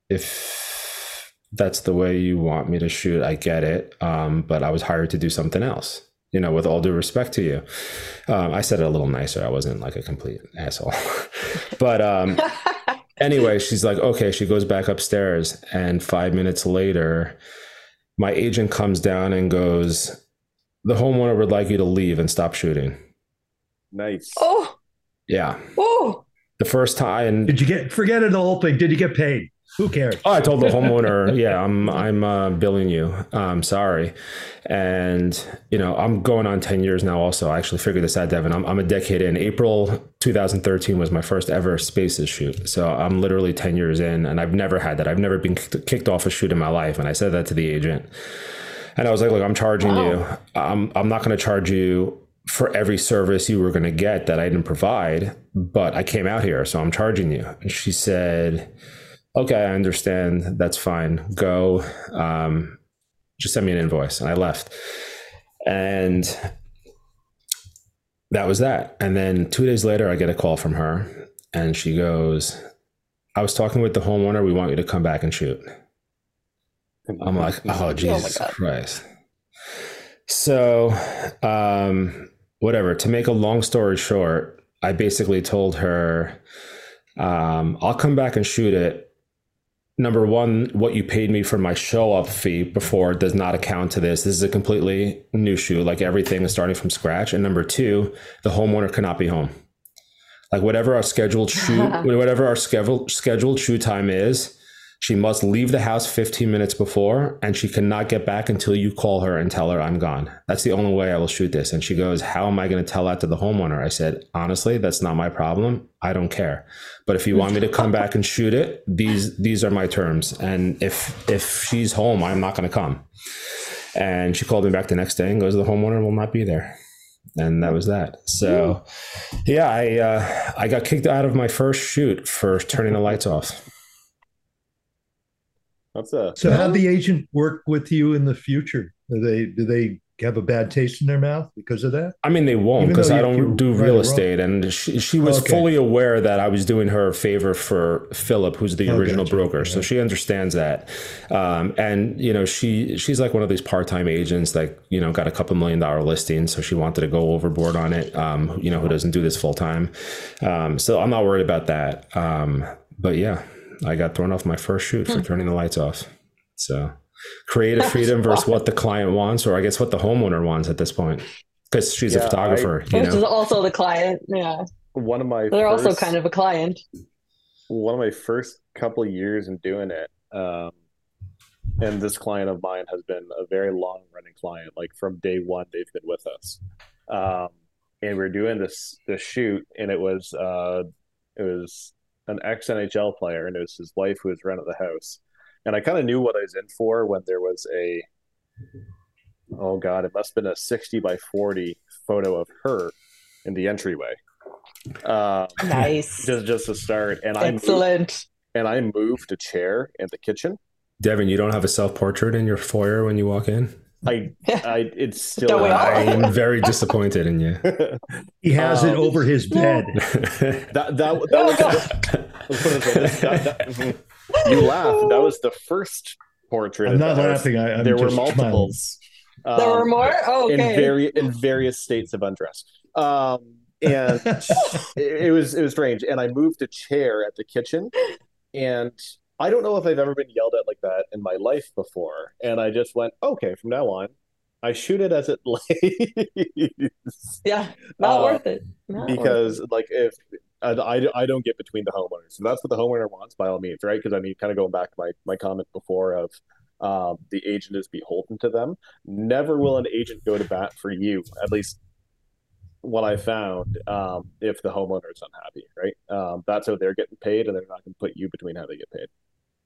if that's the way you want me to shoot, I get it. Um, but I was hired to do something else, you know, with all due respect to you. Um, I said it a little nicer. I wasn't like a complete asshole. But um, anyway, she's like, okay, she goes back upstairs. And five minutes later, my agent comes down and goes, the homeowner would like you to leave and stop shooting. Nice. Oh, yeah. Oh, the first time. Did you get, forget it, the whole thing. Did you get paid? Who cares? Oh, I told the homeowner, yeah, I'm, I'm uh, billing you. I'm sorry. And, you know, I'm going on ten years now also. I actually figured this out, Devin. I'm, I'm a decade in. April two thousand thirteen was my first ever Spaces shoot. So I'm literally ten years in and I've never had that. I've never been kicked off a shoot in my life. And I said that to the agent. And I was like, look, I'm charging Wow. you. I'm, I'm not going to charge you for every service you were going to get that I didn't provide, but I came out here, so I'm charging you. And she said, okay, I understand. That's fine. Go. Um, just send me an invoice. And I left. And that was that. And then two days later, I get a call from her and she goes, I was talking with the homeowner. We want you to come back and shoot. I'm like, oh, Jesus Oh Christ. So, um, whatever, to make a long story short, I basically told her, um, I'll come back and shoot it. Number one, what you paid me for my show up fee before does not account to this. This is a completely new shoot. Like everything is starting from scratch. And number two, the homeowner cannot be home. Like whatever our scheduled shoot, whatever our scheduled scheduled shoot time is, she must leave the house fifteen minutes before, and she cannot get back until you call her and tell her I'm gone. That's the only way I will shoot this. And she goes, how am I going to tell that to the homeowner? I said, honestly, that's not my problem. I don't care. But if you want me to come back and shoot it, these these are my terms. And if if she's home, I'm not going to come. And she called me back the next day and goes, the homeowner will not be there. And that was that. So, yeah, I uh, I got kicked out of my first shoot for turning the lights off. That's a So how'd the agent work with you in the future? Do they do they have a bad taste in their mouth because of that? I mean, they won't, Even because though I you- don't you do right real or estate. And she, she was Okay. fully aware that I was doing her a favor for Philip, who's the Oh, original gotcha. broker. So Yeah. she understands that. Um, and, you know, she she's like one of these part-time agents that, you know, got a couple million dollar listings. So she wanted to go overboard on it, um, you know, who doesn't do this full time. Um, so I'm not worried about that. Um, but yeah, I got thrown off my first shoot for turning the lights off. So creative freedom versus what the client wants, or I guess what the homeowner wants at this point, because she's Yeah, a photographer. Which you is know, also the client. Yeah. one of my They're also first- kind of a client. one of my first couple of years in doing it, um, and this client of mine has been a very long running client. Like from day one, they've been with us, um, and we we're doing this this shoot, and it was uh, it was an ex N H L player, and it was his wife who was renting the house, and I kind of knew what I was in for when there was a oh god, it must have been a sixty by forty photo of her in the entryway. Uh, Nice. just just to start, and I moved, Excellent. and I moved a chair in the kitchen. Devin, you don't have a self-portrait in your foyer when you walk in? I, I, it's still. Don't we all? I am very disappointed in you. He has it Um, over his bed. that that that was. let's put it this way, this- that- that- you laugh. That was the first portrait. I'm of not the house. laughing. I, I'm There were just smiling. multiples. There were um, more? Oh, in okay. very in various states of undress. Um, and it, it was it was strange. And I moved a chair at the kitchen, and I don't know if I've ever been yelled at like that in my life before. And I just went, okay, from now on, I shoot it as it lays. Yeah. Not Uh, worth it. Not worth because like if I, I, I don't get between the homeowners, so that's what the homeowner wants by all means, right? Because I mean, kind of going back to my my comment before of um, the agent is beholden to them. Never will an agent go to bat for you, at least what I found, um, if the homeowner is unhappy, right? Um, that's how they're getting paid, and they're not going to put you between how they get paid.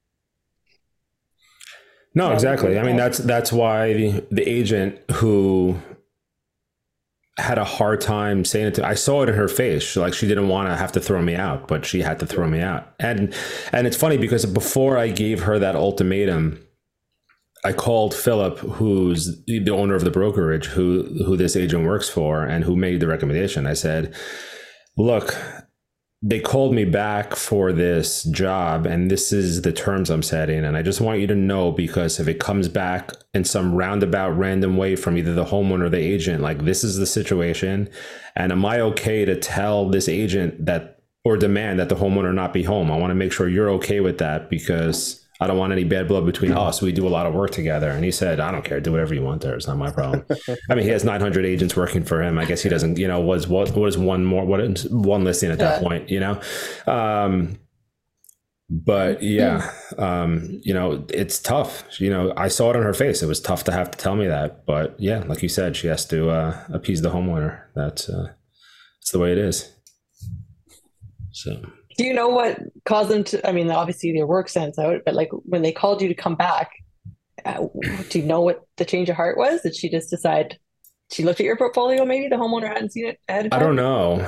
No, Yeah, exactly. I mean, yeah. that's that's why the, the agent who had a hard time saying it to, I saw it in her face. She, like she didn't want to have to throw me out, but she had to throw me out. And and it's funny because before I gave her that ultimatum, I called Philip, who's the owner of the brokerage, who who this agent works for, and who made the recommendation. I said, look, they called me back for this job, and this is the terms I'm setting. And I just want you to know, because if it comes back in some roundabout random way from either the homeowner or the agent, like this is the situation. And am I okay to tell this agent that, or demand that the homeowner not be home? I want to make sure you're okay with that, because I don't want any bad blood between us. We do a lot of work together. And he said, I don't care. Do whatever you want there. It's not my problem. I mean, he has nine hundred agents working for him. I guess he doesn't, you know, was what, what is one more, what is one listing at that Yeah. point, you know? Um, but yeah, um, you know, it's tough. You know, I saw it on her face. It was tough to have to tell me that. But yeah, like you said, she has to uh, appease the homeowner. That's, uh, that's the way it is. So. Do you know what caused them to? I mean, obviously their work sends out, but like when they called you to come back uh, do you know what the change of heart was? Did she just decide? She looked at your portfolio, maybe the homeowner hadn't seen it ahead of I time? don't know.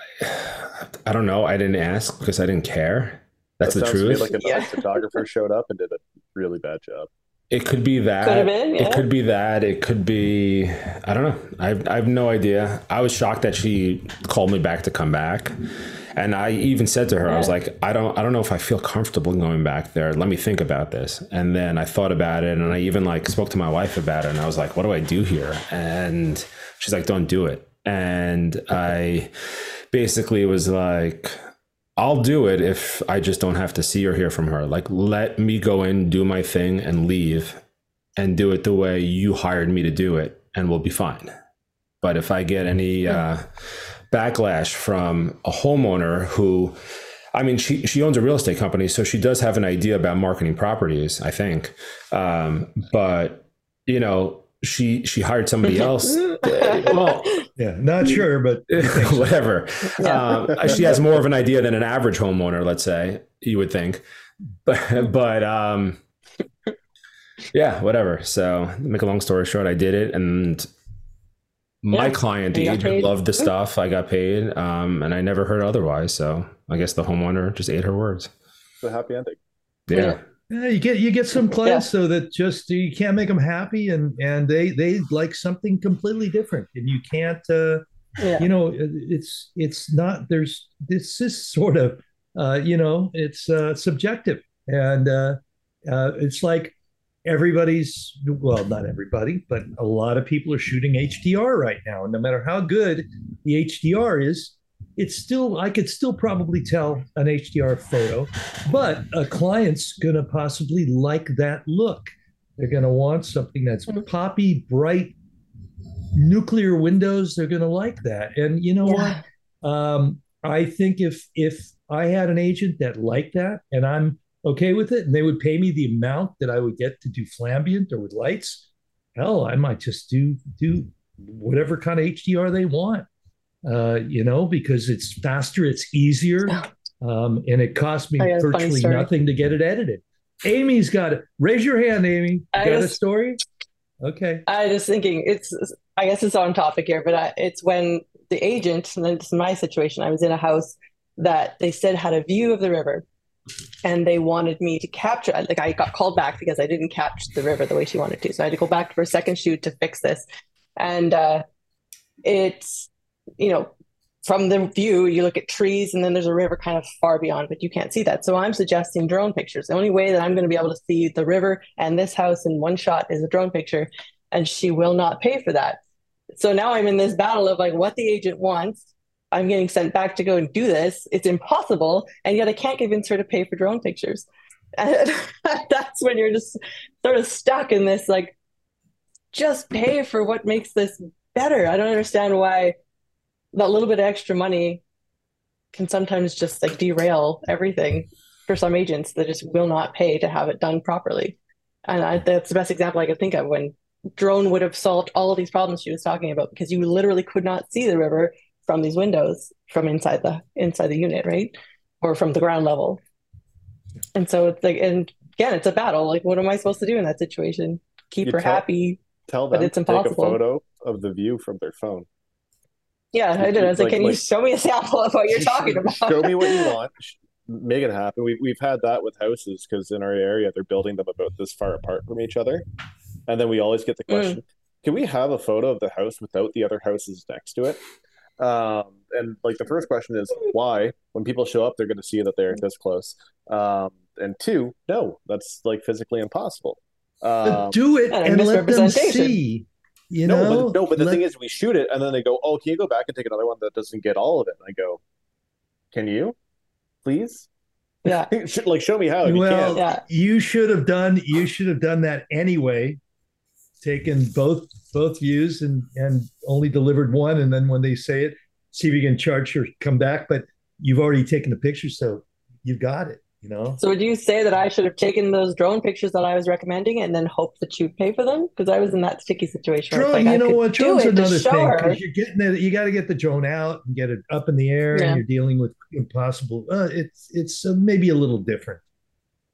I don't know. I didn't ask because I didn't care. That's That the sounds to me truth. like a Yeah. nice photographer showed up and did a really bad job. It could be that. Could have been, It yeah. could be that. It could be. I don't know. I have, I have no idea. I was shocked that she called me back to come back, and I even said to her, I was Yeah. like, I don't. I don't know if I feel comfortable going back there. Let me think about this. And then I thought about it, and I even like spoke to my wife about it, and I was like, what do I do here? And she's like, don't do it. And I basically was like, I'll do it if I just don't have to see or hear from her. Like, let me go in, do my thing, and leave, and do it the way you hired me to do it, and we'll be fine. But if I get any uh, backlash from a homeowner who, I mean, she she owns a real estate company, so she does have an idea about marketing properties, I think. Um, but you know, she she hired somebody else. Well, Yeah, not sure, but you think so. whatever. Yeah. Um, she has more of an idea than an average homeowner, let's say, you would think. But, but um, yeah, whatever. So, make a long story short, I did it, and my Yeah. client, the You got agent, paid. loved the stuff. I got paid, um, and I never heard otherwise. So, I guess the homeowner just ate her words. It's a happy ending. Yeah. Yeah. Yeah, you get you get some clients though that just you can't make them happy, and and they they like something completely different, and you can't. Uh, Yeah. you know, it- it's it's not. There's this is sort of, uh, you know, it's uh, subjective, and uh, uh, it's like everybody's well, not everybody, but a lot of people are shooting H D R right now, and no matter how good the H D R is, it's still I could still probably tell an H D R photo, but a client's going to possibly like that look. They're going to want something that's poppy, bright, nuclear windows. They're going to like that. And you know Yeah. what? Um, I think if if I had an agent that liked that, and I'm okay with it, and they would pay me the amount that I would get to do flambient or with lights, hell, I might just do do whatever kind of H D R they want. Uh, you know, because it's faster, it's easier, um, and it costs me I got a funny virtually story. nothing to get it edited. Amy's got it. Raise your hand, Amy. I Got a just- story? Okay. I was thinking it's, I guess it's on topic here, but I, it's when the agent, and this is my situation, I was in a house that they said had a view of the river, and they wanted me to capture, like I got called back because I didn't capture the river the way she wanted to. So I had to go back for a second shoot to fix this. And uh, it's, you know, from the view, you look at trees and then there's a river kind of far beyond, but you can't see that. So I'm suggesting drone pictures. The only way that I'm going to be able to see the river and this house in one shot is a drone picture, and she will not pay for that. So now I'm in this battle of like what the agent wants. I'm getting sent back to go and do this. It's impossible, and yet I can't convince her to pay for drone pictures. And that's when you're just sort of stuck in this like, just pay for what makes this better. I don't understand why that little bit of extra money can sometimes just like derail everything for some agents that just will not pay to have it done properly. And I, that's the best example I could think of when drone would have solved all of these problems she was talking about, because you literally could not see the river from these windows from inside the inside the unit, right? Or from the ground level. And so it's like, and again, it's a battle. Like, what am I supposed to do in that situation? Keep You her tell- happy. Tell But them it's to take a impossible. photo of the view from their phone. Yeah, I did. I was like, Like- can you like- show me a sample of what you're talking about? Show me what you want. Make it happen. We, we've had that with houses because in our area, they're building them about this far apart from each other. And then we always get the Mm. question, can we have a photo of the house without the other houses next to it? Um, and like the first question is why? When people show up, they're going to see that they're this close. Um, and two, no, that's like physically impossible. But Um, do it and a and let them misrepresentation. see. You no, know, but, no, but the Let- thing is, we shoot it, and then they go, "Oh, can you go back and take another one that doesn't get all of it?" And I go, "Can you, please? Yeah. Sh- like, show me how." If you well, can't. Yeah. you should have done. You should have done that anyway. Taken both both views and and only delivered one, and then when they say it, see if you can charge her come back. But you've already taken the picture, so you've got it. You know. So would you say that I should have taken those drone pictures that I was recommending and then hoped that you'd pay for them? Because I was in that sticky situation. where it's Drone, like, I you know could what? do Drone's it to another show thing her. because you're getting it. You got to get the drone out and get it up in the air, Yeah. and you're dealing with impossible. Uh, it's it's uh, maybe a little different.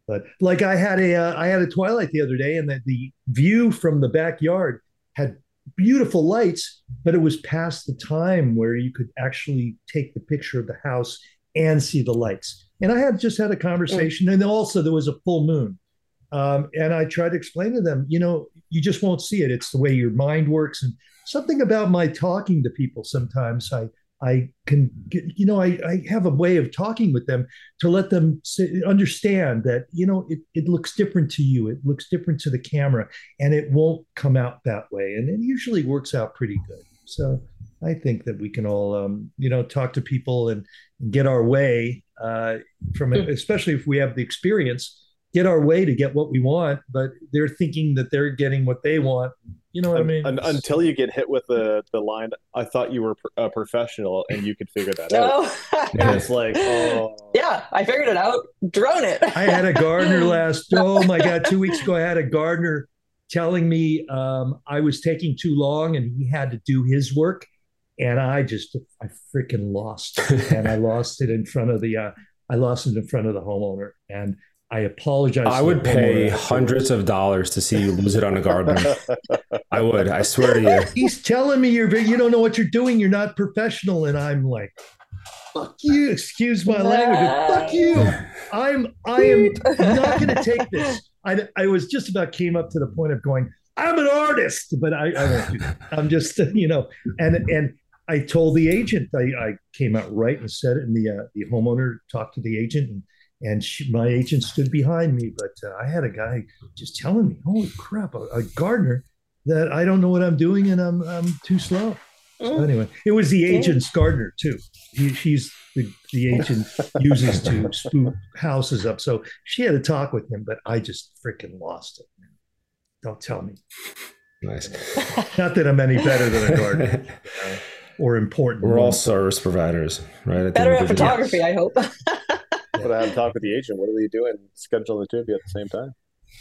But like I had a uh, I had a twilight the other day, and the, the view from the backyard had beautiful lights, but it was past the time where you could actually take the picture of the house and see the lights. And I had just had a conversation, and also there was a full moon. Um, and I tried to explain to them, you know, you just won't see it. It's the way your mind works. And something about my talking to people sometimes, I I can get, you know, I, I have a way of talking with them to let them say, understand that, you know, it, it looks different to you. It looks different to the camera, and it won't come out that way. And it usually works out pretty good. So I think that we can all, um, you know, talk to people and, and get our way uh, from it, especially if we have the experience, get our way to get what we want, but they're thinking that they're getting what they want. You know what I mean? Until you get hit with the, the line, I thought you were a professional and you could figure that out. Oh. And it's like, oh. Yeah, I figured it out. Drone it. I had a gardener last, oh my God, two weeks ago, I had a gardener telling me um, I was taking too long and he had to do his work. And I just, I freaking lost it. And I lost it in front of the, uh, I lost it in front of the homeowner. And I apologize. I would pay hundreds of dollars to see you lose it on a gardener. I would. I swear to you. He's telling me you're you don't know what you're doing. You're not professional, and I'm like, fuck you. Excuse my language. But fuck you. I'm I am not going to take this. I I was just about came up to the point of going, I'm an artist, but I, I won't do that. I'm just you know, and and I told the agent. I, I came out right and said it, and the uh, the homeowner talked to the agent and. And she, my agent stood behind me, but uh, I had a guy just telling me, "Holy crap, a, a gardener that I don't know what I'm doing, and I'm I'm too slow." So anyway, it was the agent's gardener too. He, she's the, the agent uses to spook houses up, so she had to talk with him. But I just freaking lost it. Don't tell me. Nice. Not that I'm any better than a gardener uh, or important. We're all service providers, right? At better at photography, yes. I hope. But I had to talk with the agent. What are we doing? Schedule the two of you at the same time.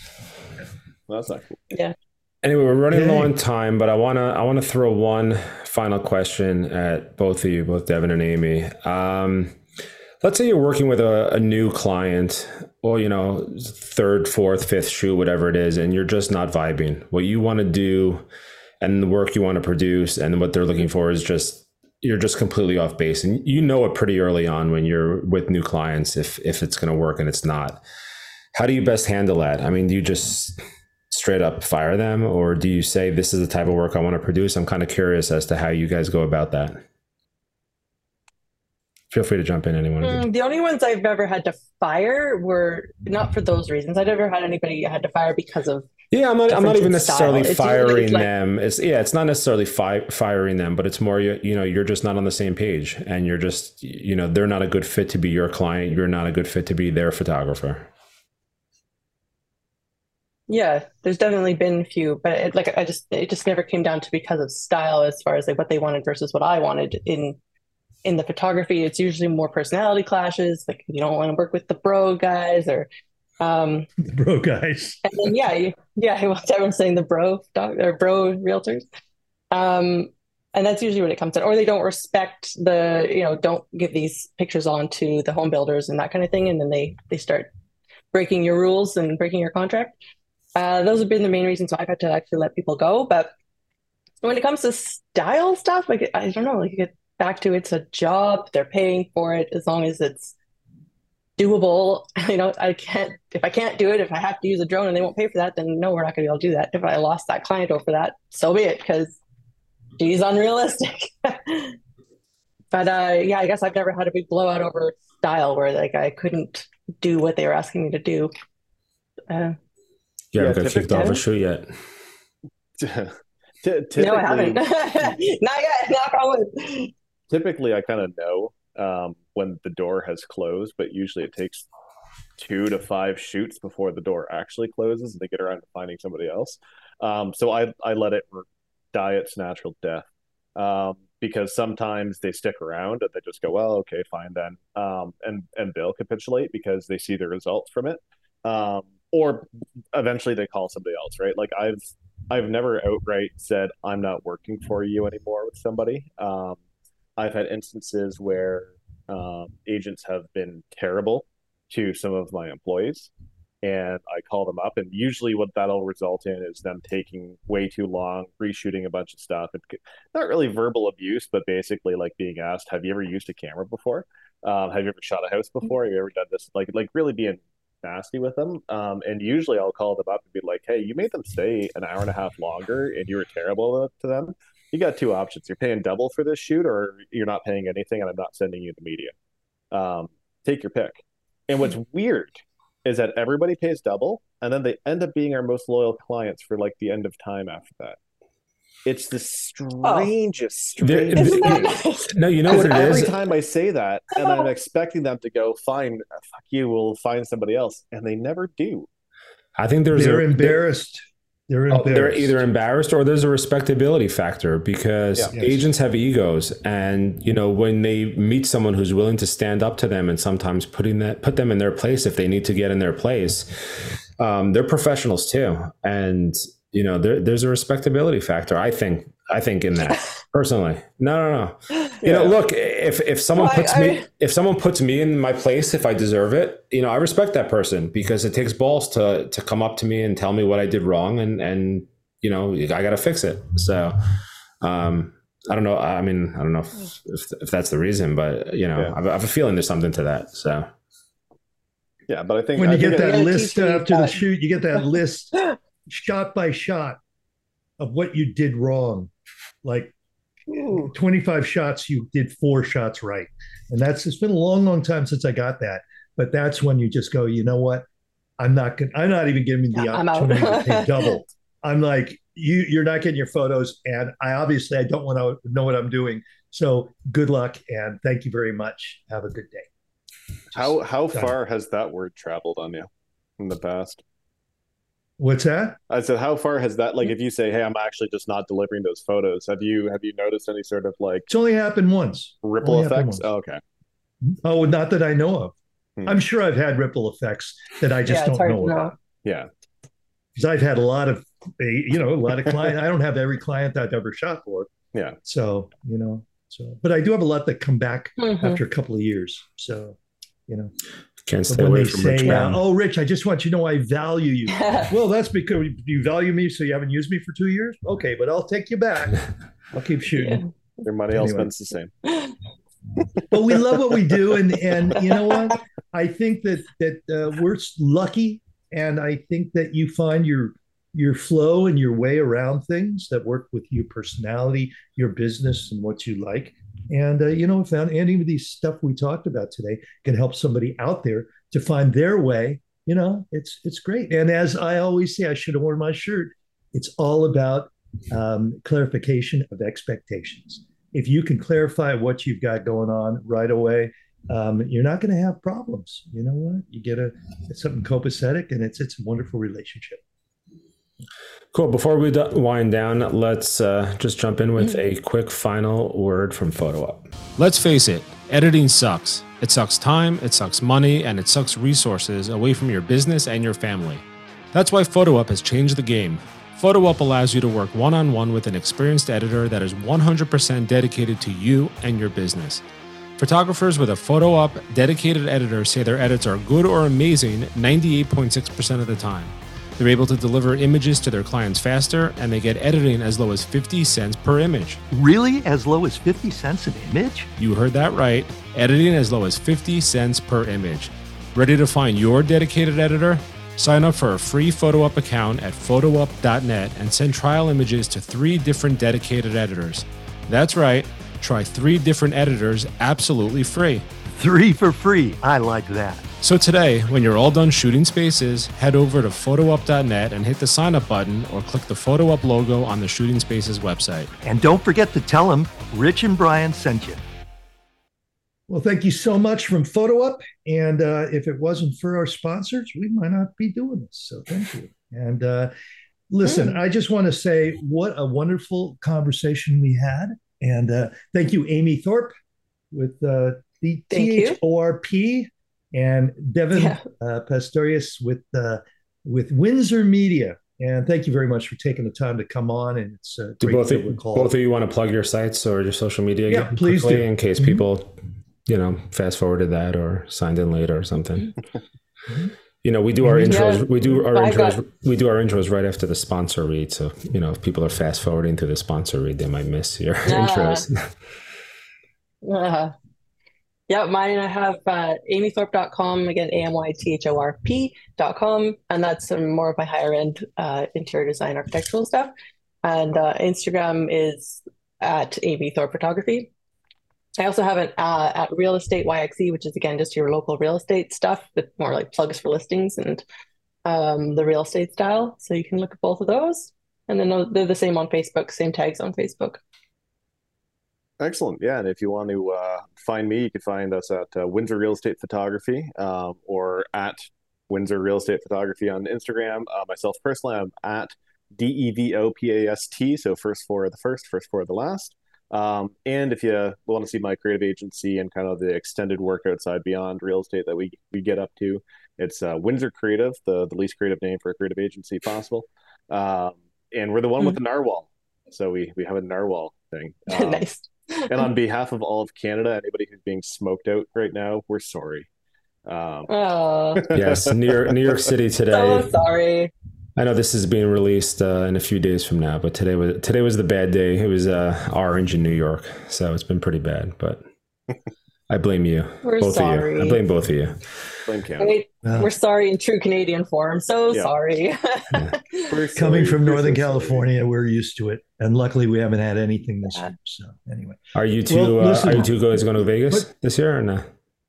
Well, that's not cool. Yeah. Anyway, we're running low on time, but I wanna I wanna throw one final question at both of you, both Devin and Amy. Um, let's say you're working with a, a new client, or you know, third, fourth, fifth shoot, whatever it is, and you're just not vibing. What you want to do, and the work you want to produce, and what they're looking for is just. You're just completely off base, and you know it pretty early on when you're with new clients if if it's going to work and it's not. How do you best handle that? I mean, do you just straight up fire them, or do you say this is the type of work I want to produce? I'm kind of curious as to how you guys go about that. Feel free to jump in, anyone. Mm, the only ones I've ever had to fire were not for those reasons. I never had anybody I had to fire because of yeah. I'm not. I'm not even necessarily style. firing like, them. It's yeah. It's not necessarily fi- firing them, but it's more you. You know, you're just not on the same page, and you're just you know they're not a good fit to be your client. You're not a good fit to be their photographer. Yeah, there's definitely been a few, but it, like I just it just never came down to because of style as far as like what they wanted versus what I wanted in. In the photography, it's usually more personality clashes. Like you don't want to work with the bro guys or um the bro guys. And then, yeah, you, yeah, everyone's saying the bro dog or bro realtors. Um, and that's usually what it comes to. Or they don't respect the, you know, don't give these pictures on to the home builders and that kind of thing. And then they they start breaking your rules and breaking your contract. Uh, those have been the main reasons why I've had to actually let people go. But when it comes to style stuff, like I don't know, like it back to it's a job, they're paying for it as long as it's doable. You know, I can't if I can't do it, if I have to use a drone and they won't pay for that, then no, we're not gonna be able to do that. If I lost that client over that, so be it, because she's unrealistic. But uh yeah, I guess I've never had a big blowout over style where like I couldn't do what they were asking me to do. Uh you haven't got kicked off a shoot yet. No, I haven't. Not yet. Knock on wood. Typically, I kind of know um, when the door has closed, but usually it takes two to five shoots before the door actually closes and they get around to finding somebody else. Um, so I, I let it die its natural death um, because sometimes they stick around and they just go, well, okay, fine then. Um, and, and they'll capitulate because they see the results from it. Um, or eventually they call somebody else, right? Like I've, I've never outright said, I'm not working for you anymore with somebody. Um, I've had instances where um, agents have been terrible to some of my employees. and I call them up, and usually what that'll result in is them taking way too long, reshooting a bunch of stuff. And not really verbal abuse, but basically like being asked, have you ever used a camera before? Um, have you ever shot a house before? Have you ever done this? Like, like really being nasty with them. Um, and usually I'll call them up and be like, hey, you made them stay an hour and a half longer and you were terrible to them. You got two options. You're paying double for this shoot, or you're not paying anything and I'm not sending you the media. Um, take your pick. And what's weird is that everybody pays double, and then they end up being our most loyal clients for like the end of time after that. It's the strangest, Oh. strangest Isn't that thing. nice? No, you know what it Every is? time I say that, and I'm expecting them to go, fine, fuck you, we'll find somebody else. And they never do. I think there's They're a, embarrassed. They're Oh, embarrassed. they're either embarrassed or there's a respectability factor, because Yeah. Yes. agents have egos, and you know, when they meet someone who's willing to stand up to them and sometimes putting that put them in their place if they need to get in their place, um, they're professionals too, and you know, there, there's a respectability factor. I think I think in that personally. No, no, no. You know, Yeah. look, if if someone Well, I- puts me I- if someone puts me in my place, if I deserve it, you know, I respect that person, because it takes balls to to come up to me and tell me what I did wrong, and and you know, I got to fix it. So, um, I don't know. I mean, I don't know if if, if that's the reason, but you know, Yeah. I have- I have a feeling there's something to that. So, Yeah, but I think when I you think get it- that Yeah, list keep after the that. shoot, you get that list shot by shot of what you did wrong. Like Ooh. twenty-five shots, you did four shots right. And that's, it's been a long, long time since I got that. But that's when you just go, you know what? I'm not going I'm not even giving the Yeah, I'm out. opportunity to pay double. I'm like, you, you're not getting your photos. And I obviously, I don't want to know what I'm doing. So good luck. And thank you very much. Have a good day. how how done. far has that word traveled on you in the past? What's that? I said, how far has that, like, if you say, hey, I'm actually just not delivering those photos, have you have you noticed any sort of like It's only happened once. ripple Only happened effects? once. Oh, okay. Oh, not that I know of. Hmm. I'm sure I've had ripple effects that I just Yeah, it's don't hard know to know. about. Yeah. Because I've had a lot of, you know, a lot of clients. I don't have every client I've ever shot for. Yeah. So, you know, so, but I do have a lot that come back Mhm. after a couple of years. So, you know, can't but stay when away they from Rich say, uh, Brown. oh, Rich, I just want you to know I value you. Well, that's because you value me. So you haven't used me for two years. Okay. But I'll take you back. I'll keep shooting. Your money all Anyway. spends the same. But we love what we do, and and you know what? I think that that uh, we're lucky, and I think that you find your your flow and your way around things that work with your personality, your business, and what you like. And uh, you know, if any of these stuff we talked about today can help somebody out there to find their way, you know, it's it's great. And as I always say, I should have worn my shirt. It's all about um, clarification of expectations. If you can clarify what you've got going on right away, um, you're not going to have problems. You know what? You get a it's something copacetic, and it's it's a wonderful relationship. Cool. Before we d- wind down, let's uh, just jump in with a quick final word from PhotoUp. Let's face it, editing sucks. It sucks time, it sucks money, and it sucks resources away from your business and your family. That's why PhotoUp has changed the game. PhotoUp allows you to work one-on-one with an experienced editor that is one hundred percent dedicated to you and your business. Photographers with a PhotoUp dedicated editor say their edits are good or amazing ninety-eight point six percent of the time. They're able to deliver images to their clients faster, and they get editing as low as fifty cents per image. Really? As low as fifty cents an image? You heard that right. Editing as low as fifty cents per image. Ready to find your dedicated editor? Sign up for a free PhotoUp account at photoup dot net and send trial images to three different dedicated editors. That's right, try three different editors absolutely free. Three for free. I like that. So today, when you're all done shooting spaces, head over to photoup dot net and hit the sign up button or click the PhotoUp logo on the Shooting Spaces website. And don't forget to tell them Rich and Brian sent you. Well, thank you so much from PhotoUp. And uh, if it wasn't for our sponsors, we might not be doing this. So thank you. And uh, listen, Mm. I just want to say what a wonderful conversation we had. And uh, thank you, Amy Thorpe, with uh, the Thank T you. H O R P, and Devin Yeah. uh, Pastorius with uh, with Windsor Media. And thank you very much for taking the time to come on. And it's uh, Do great both to of, recall. both of you want to plug your sites or your social media Yeah, again please quickly do. in case Mhm. people, you know, fast forwarded that or signed in later or something? You know, we do our intros. Yeah. We do our I intros. got- We do our intros right after the sponsor read. So you know, if people are fast forwarding through the sponsor read, they might miss your Yeah. intros. Uh, yeah, mine I have uh, amy thorpe dot com, again, A M Y T H O R P dot com, and that's some more of my higher end uh, interior design architectural stuff. And uh, Instagram is at Amy Thorpe Photography. I also have an uh, at Real Estate Y X E, which is again just your local real estate stuff, with more like plugs for listings and um, the real estate style. So you can look at both of those. And then they're the same on Facebook, same tags on Facebook. Excellent. Yeah. And if you want to uh, find me, you can find us at uh, Windsor Real Estate Photography um, or at Windsor Real Estate Photography on Instagram. Uh, myself personally, I'm at D E V O P A S T. So first floor of the first, first floor of the last. Um, and if you want to see my creative agency and kind of the extended work outside beyond real estate that we, we get up to, it's uh, Windsor Creative, the, the least creative name for a creative agency possible. Um, and we're the one mm. with the narwhal. So we, we have a narwhal thing. Um, Nice. And on behalf of all of Canada, anybody who's being smoked out right now, we're sorry. Um, Oh, Yes, New York, New York City today. so sorry. I know this is being released uh, in a few days from now, but today was today was the bad day. It was uh, orange in New York, so it's been pretty bad. But I blame you, We're both sorry. of you. I blame both of you. blame Canada. Wait, Uh, we're sorry in true Canadian form. So Yeah. sorry. We're Coming sorry. from We're Northern so sorry. California, we're used to it, and luckily we haven't had anything this Yeah. year. So anyway, Are you two? Well, uh, listen- are you two guys going to Vegas What- this year or no?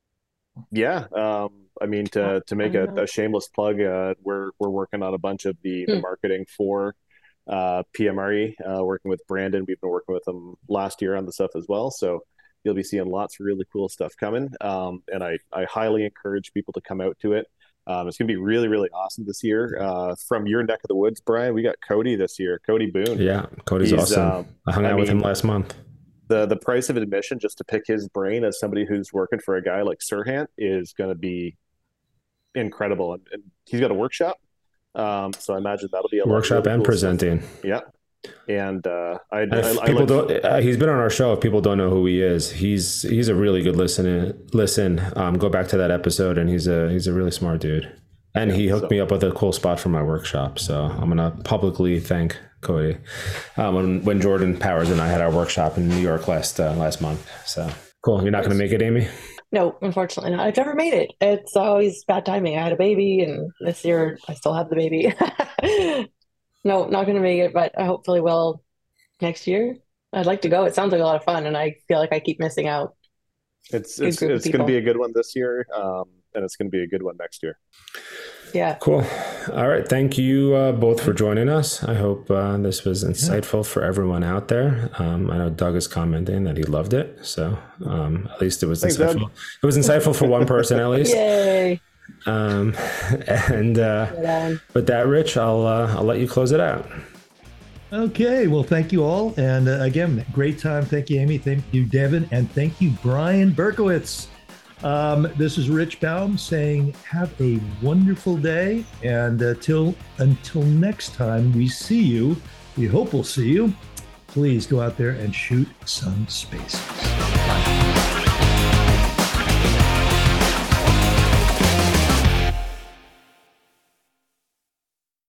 Yeah, um, I mean to to make a, a shameless plug, uh, we're we're working on a bunch of the, the Hmm. marketing for uh, P M R E. Uh, working with Brandon, we've been working with them last year on the stuff as well. So you'll be seeing lots of really cool stuff coming. Um, and I I highly encourage people to come out to it. Um, it's going to be really really awesome this year. Uh, from your neck of the woods, Brian, we got Cody this year. Cody Boone. Yeah, Cody's He's, awesome. um, I hung I out with him mean- last month. the the price of admission just to pick his brain as somebody who's working for a guy like Sirhan is going to be incredible, and, and he's got a workshop, um, so I imagine that'll be a lot of Workshop really and cool stuff. presenting. Yeah, and uh, I, And I, if I people like- don't, uh, he's been on our show. If people don't know who he is, he's he's a really good listener. Listen, um, go back to that episode, and he's a he's a really smart dude. And he hooked so- me up with a cool spot for my workshop. So I'm gonna publicly thank Cody um, when when Jordan Powers and I had our workshop in New York last uh, last month. So cool. You're not gonna make it, Amy? No, unfortunately not. I've never made it. It's always bad timing. I had a baby, and this year I still have the baby. No, not going to make it, but I hopefully will next year. I'd like to go. It sounds like a lot of fun, and I feel like I keep missing out. it's good it's group of it's going to people. be a good one this year, um, and it's going to be a good one next year. Yeah. Cool. All right. Thank you uh, both for joining us. I hope uh, this was insightful for everyone out there. Um, I know Doug is commenting that he loved it. So um, at least it was Thanks, insightful. Doug. It was insightful for one person at least. Yay. Um, and uh, But, um, with that, Rich, I'll uh, I'll let you close it out. okay. Well, thank you all, and uh, again, great time. Thank you, Amy. Thank you, Devin, and thank you, Brian Berkowitz. Um, this is Rich Baum saying, have a wonderful day, and uh, till until next time we see you, we hope we'll see you. Please go out there and shoot some spaces. Bye.